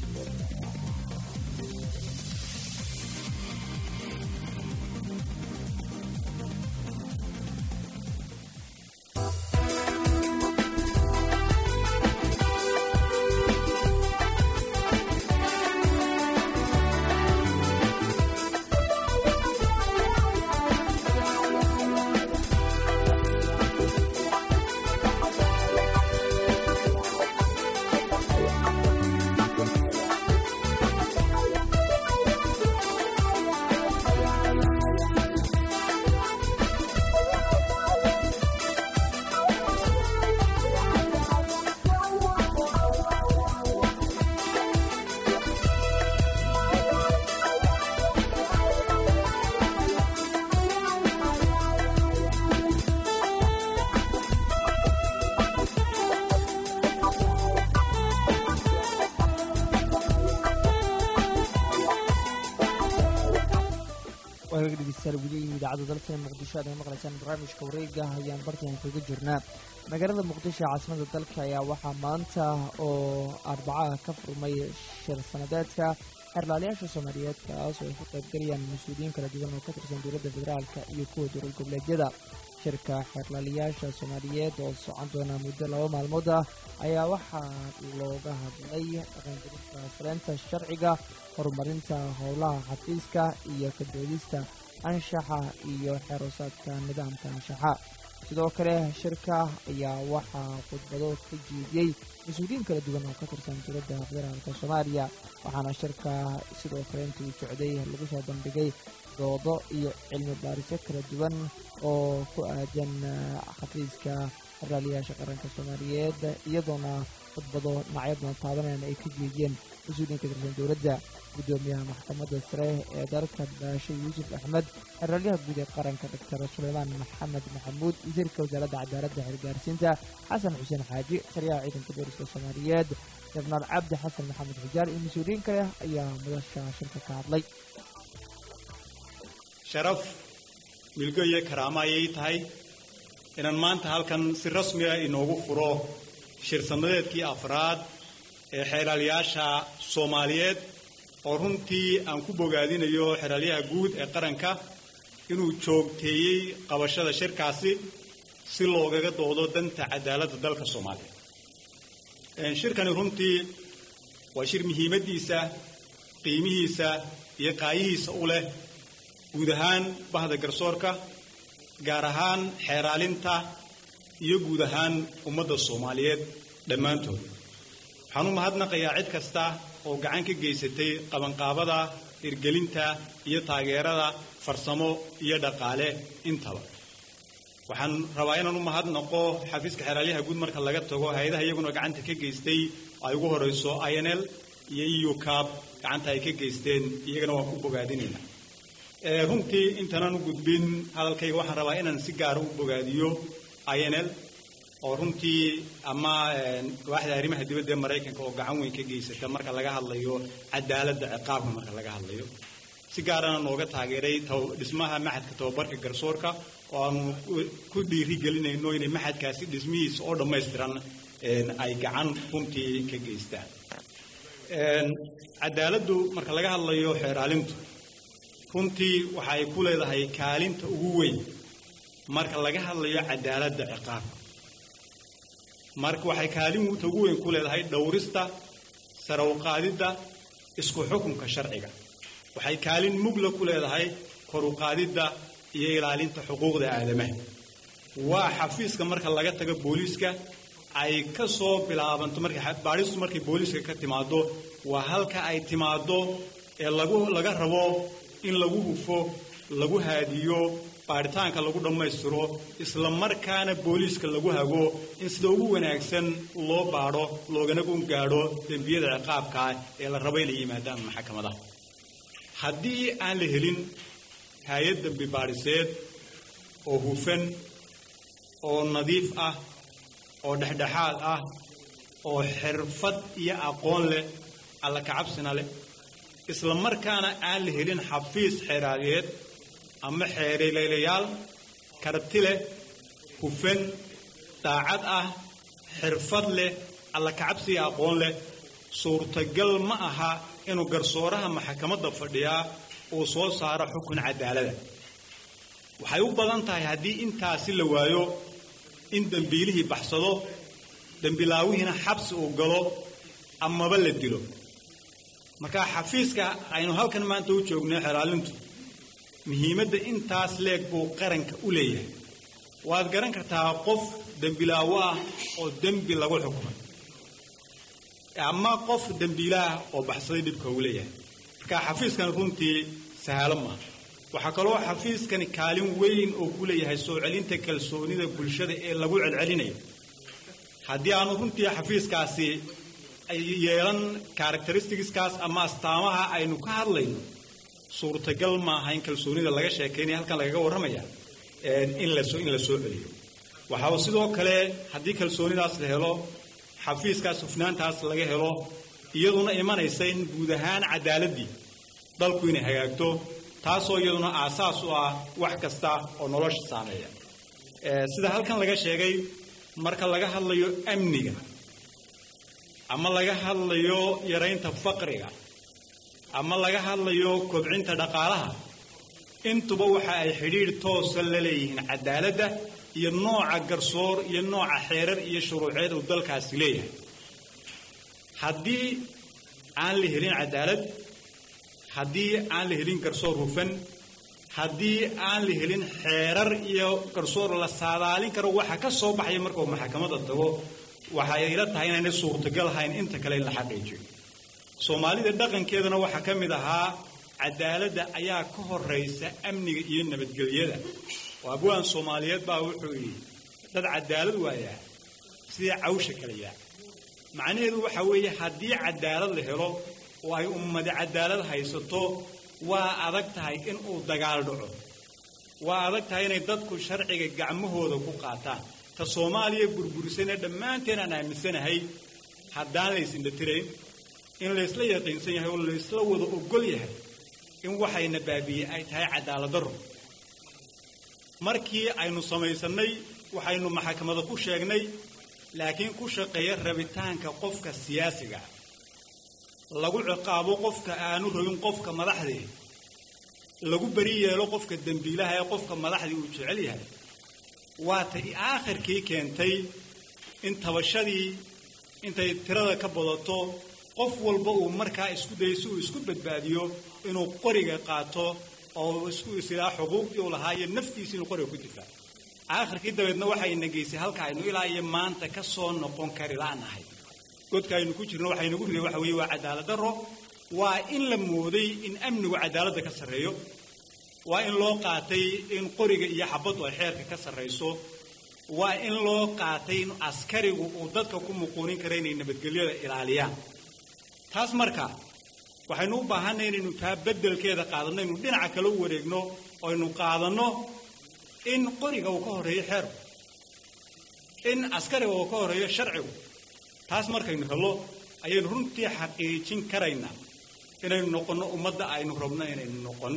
idaacadda dalka muqdisho aad maqlaysaan barnaamijka wareega ayaan bartaan kaga jirnaa magaalada muqdisho caasimada dalka ayaa waxaa maanta oo arbacaha ka furmay shir sanadeedka xeerlaalayaasha Soomaaliyeed kaas oo ay ka qaybgalayaan mas'uuliyiin kala duwan oo ka tirsan dowladda federaalka iyo kuwa dowlad goboleedyada shirka xeerlaalayaasha Soomaaliyeed oo socon doona muddo 2 maalmood ah ayaa waxaa looga hadlay dhaqangelinta sareynta sharciga horumarinta howlaha xafiiska iyo ka doodista anshaxa iyo xeeroosaadka nidaamka anshaxa sidoo kale shirka ayaa waxaa khudbado ka jeediyey mas'uuliyiin kala duwan oo ka tirsan dowladda federaalka Soomaaliya waxaana shirka sidoo kale intii socday lagu soo bandhigay doodo iyo cilmi baarisyo kala duwan oo ku aadan xafiiska xeerlaalayaasha qaranka Soomaaliyeed iyadoona khudbado dhinacyo taabanayna ay ka jeediyeen مسؤولين كثيرين دولة قدوميها محكمة السرية إدارة باشا يوسف أحمد الرئيس بدي قرن كدكتور سليمان محمد محمود وزير وزارة العدالة هرجار سنتا حسن حسين حاجي سريع عيد كبير السوماليات ابن العبد حسن محمد حجار المسؤولين كله يا مدرسة شركة كارلي شرف ملقية كرامة يتهاي إن ما أنت هالكن سر رسمي إنه فرو شرسمات كي أفراد xeeralayaasha Soomaaliyeed oo runtii aan ku bogaadinayo xeraalyaha guud ee qaranka inuu joogteeyey qabashada shirkaasi si loogaga doodo danta cadaaladda dalka Soomaaliya. Shirkani runtii waa shir muhiimadiisa, qiimihiisa iyo qaayihiisa u leh guud ahaan bahda garsoorka, gaar ahaan xeeraalinta iyo guud ahaan ummadda Soomaaliyeed dhammaantood. Waxaan u mahadnaqayaa cid kasta oo gacan ka geysatay qabanqaabada, hirgelinta iyo taageerada farsamo iyo dhaqaale intaba. waxaan rabaa inaan u mahadnaqo xafiiska xeraalyaha guud marka laga tago hay'adaha iyaguna gacanta ka geystay ay ugu horeyso INL iyo EUCAP gacanta ay ka geysteen iyagana waan ku bogaadinaynaa. runtii intaanaan u gudbin hadalkayga waxaan rabaa inaan si gaar u bogaadiyo INL oo runtii ama waaxda arrimaha dibadda ee Mareykanka oo gacan weyn ka geysata marka laga hadlayo cadaaladda ciqaabka marka laga hadlayo si gaar ah nooga taageeray dhismaha maxadka tababarka garsoorka oo aan ku dhiirigelinayno inay maxadkaasi dhismihiisa oo dhammaystiran ay gacan runtii ka geystaan. cadaaladdu marka laga hadlayo xeeraalintu runtii waxay ku leedahay kaalinta ugu weyn marka laga hadlayo cadaaladda ciqaabka. marka waxay kaalinta ugu weyn ku leedahay dhowrista, sare u qaadidda, isku xukunka sharciga. waxay kaalin mugla ku leedahay kor u qaadidda iyo ilaalinta xuquuqda aadamaha. waa xafiiska marka laga tago booliiska ay ka soo bilaabanto baadhistu markay booliiska ka timaado waa halka ay timaado ee laga rabo in lagu hufo, lagu haadiyo, baaritaanka lagu dhammaystiro, isla markaana booliiska lagu hago in sida ugu wanaagsan loo baadho loogana gaadho dembiyada ciqaabka ee la rabo inay yimaadaan maxkamadaha. haddii aan la helin hay'ad dambi baadhiseed oo hufan, oo nadiif ah, oo dhexdhexaad ah, oo xirfad iyo aqoon leh, alla ka cabsina leh, isla markaana aan la helin xafiis xeeraaliyeed ama xeeraleyaal karti leh, hufan, daacad ah, xirfad leh, alla ka cabsi iyo aqoon leh, suurtagal ma aha inuu garsooraha maxkamadda fadhiyaa uu soo saaro xukun cadaalada. waxay u badan tahay haddii intaasi la waayo in dambiilihii baxsado, dambilaawihiina xabsi uu galo amaba la dilo. marka xafiiska aynu halkan maanta u joognay xeraalintu muhiimadda intaas leeg buu qaranka u leeyahay. waad garan kartaa qof dambilaawo ah oo dembi lagu xukumay ama qof dambiilaah oo baxsaday dhibka uu leeyahay. marka xafiiskan runtii sahalo maaha. waxaa kaloo xafiiskani kaalin weyn oo ku leeyahay soo celinta kalsoonida bulshada ee lagu celcelinayo. haddii aanu runtii xafiiskaasi ay yeelan characteristics-kaas ama astaamaha aynu ka hadlayno suurtagal maaha in kalsoonida laga sheekaynayo halkan lagaga warramaya in la soo celiyo. waxaa sidoo kale haddii kalsoonidaas la helo, xafiiskaas hufnaantaas laga helo, iyaduna imanaysa in guud ahaan cadaaladii dalku inay hagaagto, taasoo iyaduna aasaas u ah wax kasta oo nolosha saameeya. sida halkan laga sheegay, marka laga hadlayo amniga ama laga hadlayo yaraynta faqriga ama laga hadlayo kobcinta dhaqaalaha, intuba waxa ay xidhiidh toosa la leeyihiin cadaaladda iyo nooca garsoor iyo nooca xeerar iyo shuruuceed uu dalkaasi leeyahay. haddii aan la helin cadaalad, haddii aan la helin garsoor hufan, haddii aan la helin xeerar iyo garsoor la saadaalin karo waxa ka soo baxaya markuu maxkamadda tago, waxay ila tahay inaanay suurtagal ahayn inta kale in la xaqiijiyo. soomaalida dhaqankeedana waxaa ka mid ahaa cadaaladda ayaa ka horeysa amniga iyo nabadgelyada. oo abwaan Soomaaliyeed baa wuxuu yidhi dad cadaalad waayaa sida cawsha kale yaa. macnaheedu waxa weeye haddii cadaalad la helo oo ay ummad cadaalad haysato, waa adag tahay in uu dagaal dhaco, waa adag tahay inay dadku sharciga gacmahooda ku qaataan. ta Soomaaliya burburisana dhammaanteen aan aaminsanahay haddaan la isindhatirayn, in la isla yaqiinsan yahay oo la isla wada ogol yahay in waxayna baabiye ay tahay cadaalad darro. markii aynu samaysanay waxaynu maxkamadda ku sheegnay, laakiin ku shaqeeya rabitaanka qofka siyaasiga lagu ciqaabo qofka aanu rabin qofka madaxdii lagu bari yeelo qofka dembiilaha ee qofka madaxdii uu jecel yahay waatay aakhirkii keentay in tabashadii intay tirada ka badato qof walba uu markaa isku dayo si uu isku badbaadiyo inuu qoriga qaato oo isku isilaa xuquuqdii uu lahaa iyo naftiisa inuu qoriga ku difaaco aakhirkii dabeedna waxayna geysay halka aynu ilaa iyo maanta ka soo noqon kari la'nahay godka aynu ku jirno waxaynagu riday waxa weeye waa cadaalad darro waa in la mooday in amnigu cadaaladda ka sarreeyo waa in loo qaatay in qoriga iyo xabaddu ay xeerka ka sarrayso waa in loo qaatay in askarigu uu dadka ku muquunin kara inay nabadgelyada ilaaliyaan taas marka waxaynu u baahanay inaynu taa beddelkeeda qaadanno inuu dhinaca kale u wareegno oo aynu qaadanno in qoriga uu ka horreeyo xeerku in askariga uu ka horreeyo sharcigu taas markaynu helo ayaynu runtii xaqiijin karaynaa inaynu noqonno ummadda aynu rabno inaynu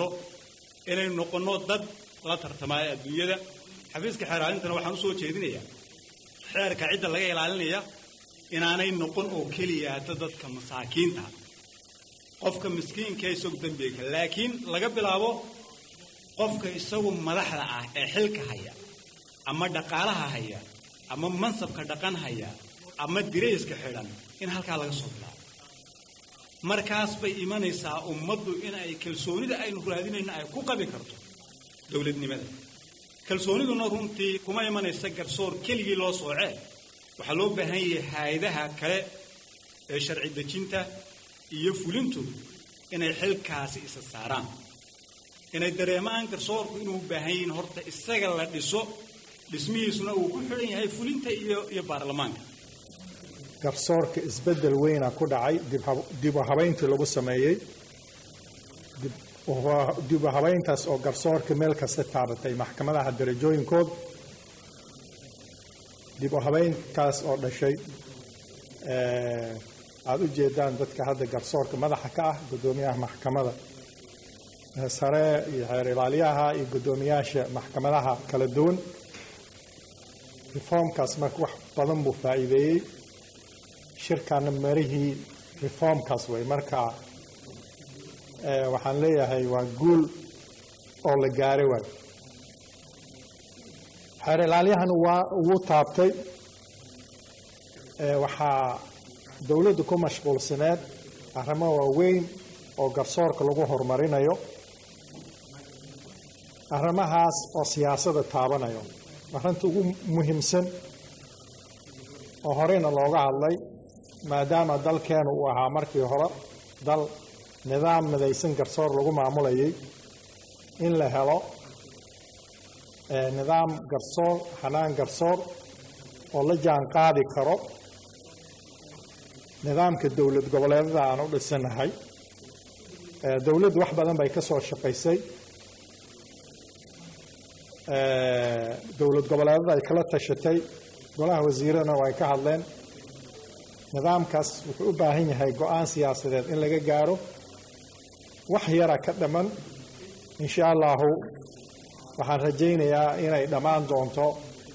noqonno dad la tartamaya adduunyada xafiiska xeeraalintana waxaan u soo jeedinayaa xeerka cidda laga ilaalinaya inaanay noqon oo keliyaata dadka masaakiinta qofka miskiinka isagu dembiga laakiin laga bilaabo qofka isagu madaxda ah ee xilka haya ama dhaqaalaha haya ama mansabka dhaqan haya ama dirayska xidhan in halkaa laga soo bilaabo markaas bay imanaysaa ummaddu in ay kalsoonida aynu raadinayno ay ku qabi karto dowladnimada kalsooniduna runtii kuma imanaysa garsoor keligii loo soocee waxaa loo baahan yahay hay'adaha kale ee sharci dejinta iyo fulintu inay xilkaasi isa saaraan inay dareemaan garsoorku inuu u baahan yihiin horta isaga la dhiso dhismihiisuna uu ku xidhan yahay fulinta iyo baarlamaanka garsoorka isbeddel weyna ku dhacay dib u habayntii lagu sameeyey dib u habayntaas oo garsoorka meel kasta taabatay maxkamadaha darajooyinkood dib u habayntaas oo dhashay aada u jeedaan dadka hadda garsoorka madaxa ka ah guddoomiyaha maxkamada sare iyo xeer ilaaliyaha iyo guddoomiyaasha maxkamadaha kala duwan reformkaas marka wax badan buu faa'iideeyey shirkaana marihii reformkaas way marka waxaan leeyahay waa guul oo la gaaray waay xeer ilaaliyahana waa ugu taabtay waxaa dowladdu ku mashquulsaneed arrimo waaweyn oo garsoorka lagu horumarinayo arrimahaas oo siyaasadda taabanayo arrinta ugu muhiimsan oo horeyna looga hadlay maadaama dalkeenu uu ahaa markii hore dal nidaam midaysan garsoor lagu maamulayay in la helo nidaam garsoor xanaan garsoor oo la jaan qaadi karo nidaamka dowlad goboleedada aan u dhisanahay dowladdu wax badan bay ka soo shaqaysay dowlad goboleedada ay kala tashatay golaha wasiirana oo ay ka hadleen nidaamkaas wuxuu u baahan yahay go-aan siyaasadeed in laga gaaro wax yara ka dhamman insha allahu waxaan rajaynayaa inay dhammaan doonto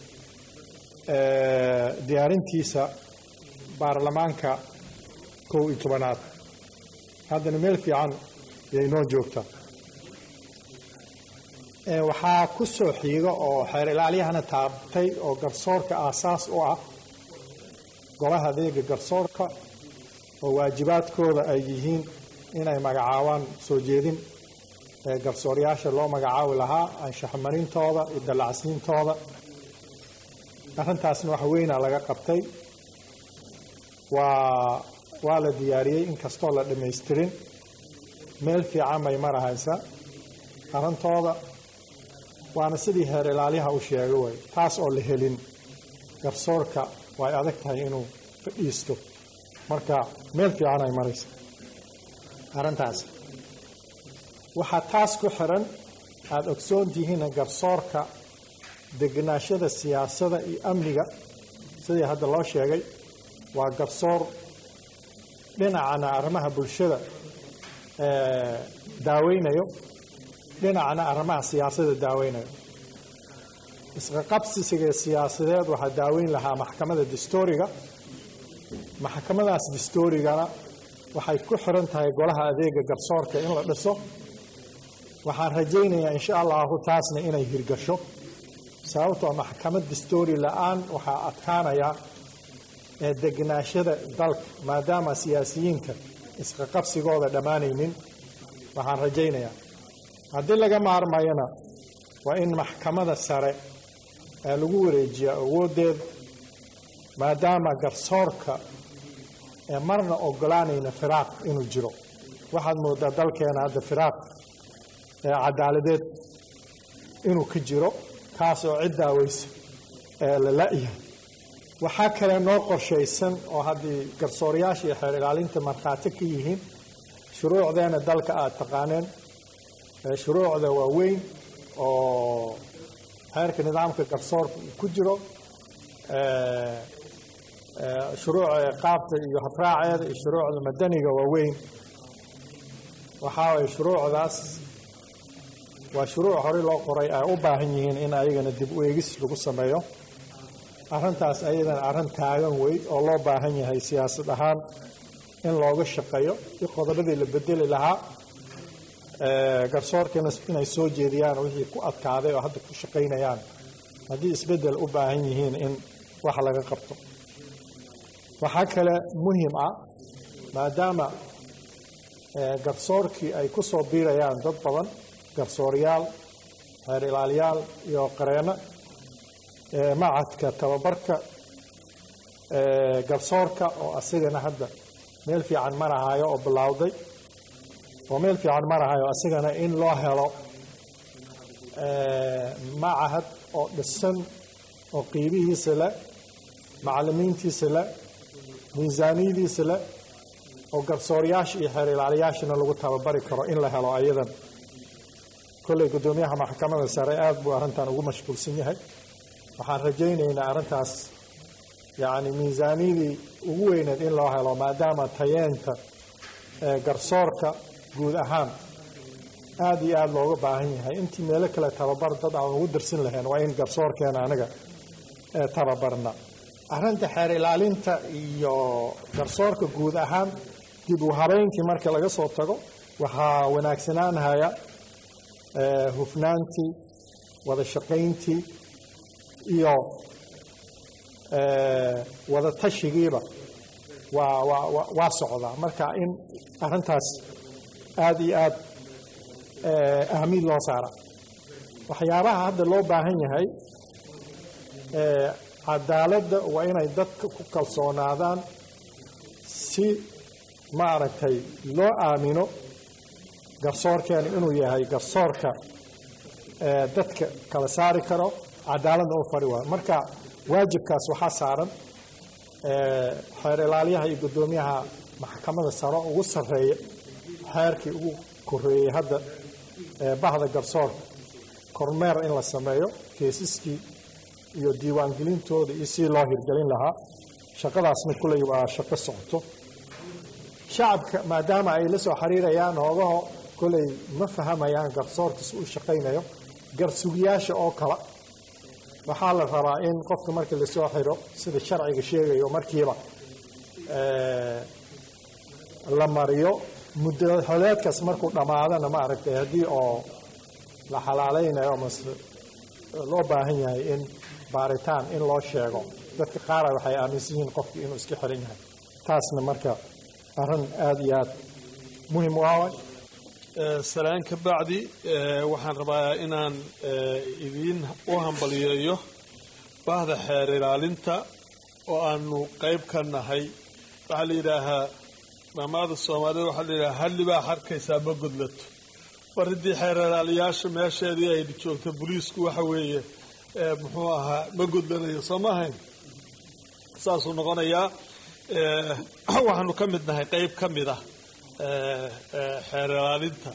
diyaarintiisa baarlamaanka 11aad haddana meel fiican yay noo joogtaa waxaa ku soo xiiga oo xeer ilaaliyahana taabtay oo garsoorka aasaas u ah golaha adeega garsoorka oo waajibaadkooda ay yihiin inay magacaabaan soo jeedin garsooryaasha loo magacaabi lahaa anshax marintooda iyo dallacsiintooda arrintaasna wax weyna laga qabtay waa la diyaariyey inkastoo la dhammaystirin meel fiican bay marahaysa arrintooda waana sidii heer ilaaliyaha u sheegay way taas oo la helin garsoorka way adag tahay inuu fadhiisto marka meel fiican ay maraysa arrintaas waxaa taas ku xiran aada ogsoon tihiin garsoorka deganaashada siyaasadda iyo amniga sidii hadda loo sheegay waa garsoor dhinacana arrimaha bulshada daaweynayo dhinacana arrimaha siyaasadda daaweynayo isqaqabsiga siyaasadeed waxaa daaweyn lahaa maxkamada dastuuriga maxkamadaas dastuurigana waxay ku xiran tahay golaha adeega garsoorka in la dhiso waxaan rajaynayaa insha allahu taasna inay hirgasho sababtoo maxkamad dastuuri la-aan waxaa adkaanaya deganaashada dalka maadaama siyaasiyiinta isqaqabsigooda dhammaanaynin waxaan rajaynayaa haddii laga maarmayana waa in maxkamada sare lagu wareejiyaa awooddeeda maadaama garsoorka marna ogolaanayna firaaq inuu jiro waxaad moodaa dalkeena hadda firaaq cadaaladeed inuu ka jiro kaas oo cid daaweysa la la-yahay waxaa kale noo qorshaysan oo haddii garsoorayaasha iyo xeer ilaalinta markhaati ka yihiin shuruucdeena dalka aada taqaaneen shuruucda waaweyn oo xeerka nidaamka garsoorka uu ku jiro shuruuca qaabta iyo habraaceeda iyo shuruucda madaniga waaweyn waxaa waye shuruucdaas waa shuruuc horey loo qoray ay u baahan yihiin in ayagana dib u eegis lagu sameeyo arrintaas ayadana arrin taagan weyd oo loo baahan yahay siyaasad ahaan in looga shaqeeyo i qodobadii la bedeli lahaa garsoorkana inay soo jeediyaan wixii ku adkaaday oo hadda ku shaqaynayaan haddii isbeddel u baahan yihiin in wax laga qabto waxaa kale muhiim ah maadaama garsoorkii ay ku soo biirayaan dad badan garsoorayaal xeer ilaaliyaal iyo qareeno macadka tababarka garsoorka oo asigana hadda meel fiican marahayo oo bilowday oo meel fiican marahayo asigana in loo helo macahad oo dhisan oo qiibihiisa leh macallimiintiisa leh miisaaniyadiisa leh oo garsoorayaasha iyo xeer ilaaliyaashana lagu tababari karo in la helo ayadan kolley guddoomiyaha maxkamada sare aada buu arrintan ugu mashquulsan yahay waxaan rajaynaynaa arrintaas yacni miisaaniyadii ugu weyneed in loo helo maadaama tayeenta garsoorka guud ahaan aada iyo aada looga baahan yahay intii meelo kale tababar dad aan ugu dirsin lahayn waa in garsoorkeena anaga tababarna arrinta xeer ilaalinta iyo garsoorka guud ahaan dib u habeynkii marka laga soo tago waxaa wanaagsanaanhaya hufnaantii wada shaqayntii iyo wada tashigiiba waa socdaa marka in arrintaas aada iyo aada ahmiyad loo saara waxyaabaha hadda loo baahan yahay cadaaladda waa inay dadka ku kalsoonaadaan si maaragtay loo aamino garsoorkeena inuu yahay garsoorka dadka kala saari karo cadaaladna u fari waayo marka waajibkaas waxaa saaran xeer ilaaliyaha iyo guddoomiyaha maxkamada sare ugu sarreeya xeerkii ugu koreeyey hadda bahda garsoorka kormeer in la sameeyo keesiskii iyo diiwaangelintooda iyo si loo hirgelin lahaa shaqadaasna kulley waa shaqo socoto shacabka maadaama ay la soo xiriirayaan hoogaho kolley ma fahamayaan garsoorka si uu shaqaynayo garsugiyaasha oo kale waxaa la rabaa in qofka marka lasoo xiro sida sharciga sheegayo markiiba la mariyo muddo xoleedkaas markuu dhammaadana maaragtay haddii oo la xalaalaynayo mase loo baahan yahay in baaritaan in loo sheego dadka qaara waxay aaminsan yihiin qofka inuu iska xiran yahay taasna marka arrin aada iyo aada muhim u ah salaan ka bacdi waxaan rabaa inaan idiin u hambaliyeeyo bahda xeer ilaalinta oo aanu qayb ka nahay waxaa la yidhaahaa maamaada soomaalida waxaa la yidhahaa halli baa harkaysaa ma gudlato baridii xeer ilaaliyaasha meesheedii ay joogta booliisku waxa weeye muxuu ahaa ma gudlanayo soo maahayn saasuu noqonayaa waxaanu ka mid nahay qayb ka mid ah xeer ilaalinta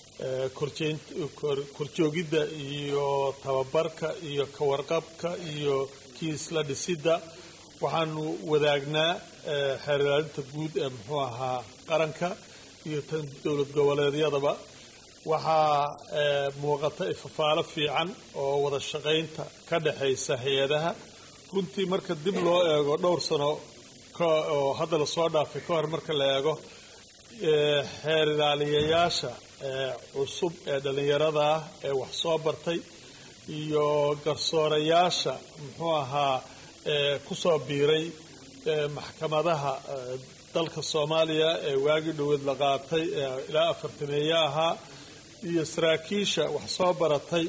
korjoogidda iyo tababarka iyo kawarqabka iyo kiisla dhisidda waxaanu wadaagnaa xeer ilaalinta guud ee muxuu ahaa qaranka iyo tan dowlad goboleedyadaba waxaa muuqata ifafaalo fiican oo wada shaqaynta ka dhexaysa hay-adaha runtii marka dib loo eego dhowr sano oo hadda lasoo dhaafay ka hor marka la eego xeer ilaaliyayaasha cusub ee dhallinyarada ah ee wax soo bartay iyo garsoorayaasha muxuu ahaa ku soo biiray maxkamadaha dalka soomaaliya ee waagii dhoweed la qaatay ilaa 40 ahaa iyo saraakiisha wax soo baratay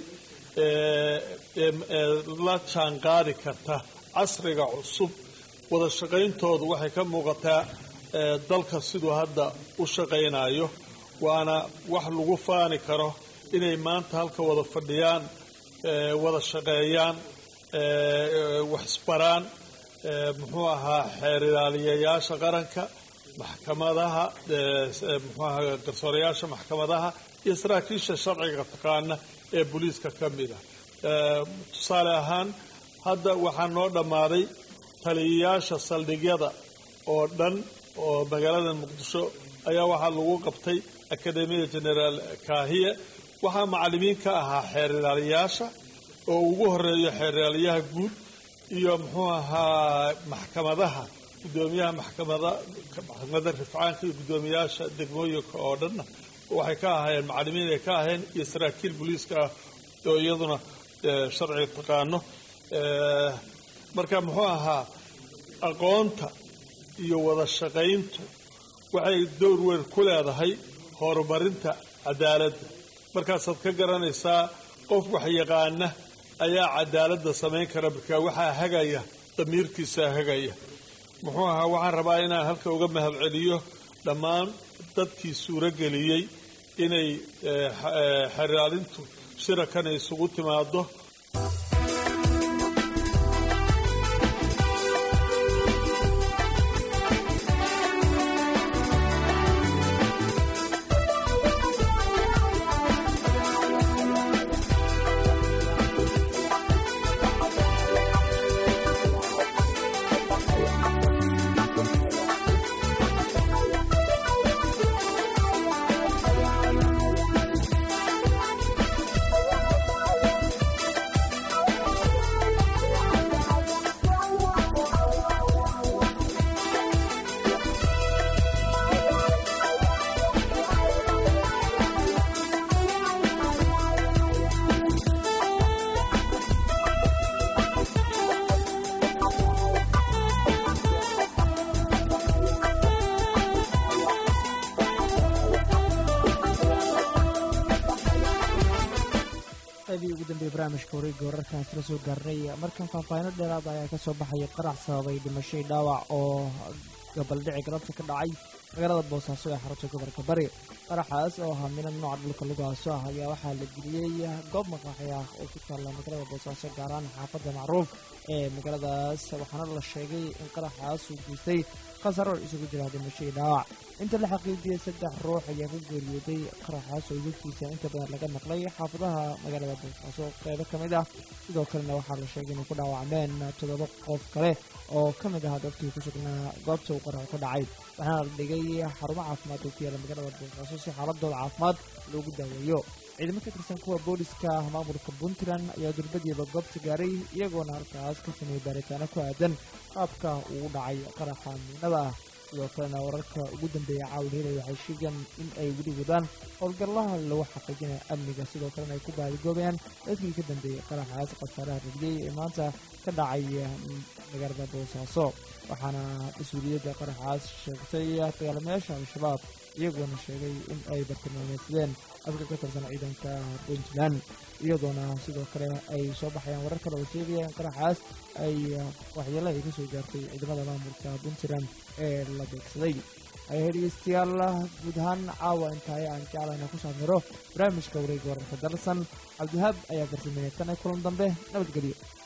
la jaanqaadi karta casriga cusub wada shaqayntoodu waxay ka muuqataa dalka siduu hadda u shaqaynayo waana wax lagu faani karo inay maanta halka wada fadhiyaan wada shaqeeyaan wax isbaraan muxuu ahaa xeer ilaaliyayaasha qaranka maxkamadaha muxuu ahaa garsoorayaasha maxkamadaha iyo saraakiisha sharciga taqaana ee booliiska ka mid ah tusaale ahaan hadda waxaa noo dhammaaday taliyayaasha saldhigyada oo dhan oo magaalada muqdisho ayaa waxaa lagu qabtay akademiyada generaal kaahiye waxaa macallimiin ka ahaa xeer ilaaliyaasha oo ugu horeeyo xeer ilaaliyaha guud iyo muxuu ahaa maxkamadaha gudoomiyaha maxkamada rifcaanka iyo gudoomiyaasha degmooyinka oo dhanna waxay ka ahaayeen macallimiin ay ka aheen iyo saraakiil booliiska ah oo iyaduna sharciga taqaano marka muxuu ahaa aqoonta iyo wada shaqayntu waxay dowr weyn ku leedahay horumarinta cadaaladda markaasaad ka garanaysaa qof wax yaqaana ayaa cadaaladda samayn kara marka waxaa hagaya damiirkiisa hagaya muxuu ahaa waxaan rabaa inaan halka uga mahadceliyo dhammaan dadkii suuro geliyey inay xeer ilaalintu shirakan isugu timaado barnaamijka wareegga wararkaas la soo gaarnay markan faahfaahino dheeraad ayaa ka soo baxaya qarax sababay dhimashay dhaawac oo gabaldhici galabta ka dhacay magaalada boosaaso ee xarunta gobolka bari qaraxaas oo ahaa mina nooca dhulka lugaaso ah ayaa waxaa la geliyey goob maqaaxi ah oo ku taalla magaalada boosaaso gaaraan xaafadda macruuf ee magaaladaas waxaana la sheegay in qaraxaas uu geystay khasaro isugu jira dhimashay dhaawac inta la xaqiijiyey 3 ruux ayaa ku geeriyooday qaraxaas oo yugtiisa inta badan laga maqlay xaafadaha magaalada boosaaso qaybo ka mid ah sidoo kalena waxaa la sheegay inay ku dhaawacmeen 7 qof kale oo ka mid ah dadkii ku sugnaa goobta uu qaraxu ka dhacay waxaana la dhigay xarumo caafimaad oo ku yaala magaalada boosaaso si xaaladooda caafimaad loogu daaweeyo ciidamo ka tirsan kuwa booliska maamulka puntland ayaa durbadiiba goobta gaaray iyagoona halkaas ka sameeyey baaritaano ku aadan qaabka uu dhacay qaraxa miinada ah sidoo kalena wararka ugu dambeeya caawil helay waxay sheegeen in ay weli wadaan howlgallaha lagu xaqiijinaya amniga sidoo kalena ay ku baadigoobayaan dadkii ka dambeeyey qaraxaas khasaaraha radiyey ee maanta ka dhacay magaalada boosaaso waxaana mas-uuliyadda qaraxaas sheegtay dagaalamayaasha al-shabaab iyagoona sheegay in ay bartilmaameysadeen askar ka tirsan ciidanka puntland iyadoona sidoo kale ay soo baxayaan warar kale oo sheegaya in qaraxaas ay waxyeelo ay ka soo gaartay ciidamada maamulka puntland ee la beegsaday ayahay dhegeystayaal guud ahaan caawa intaay aan jeclayna ku saamiro barnaamijka wareegga wararka dalsan cabdihaab ayaa farsameeyey tan kulan dambe nabadgelyo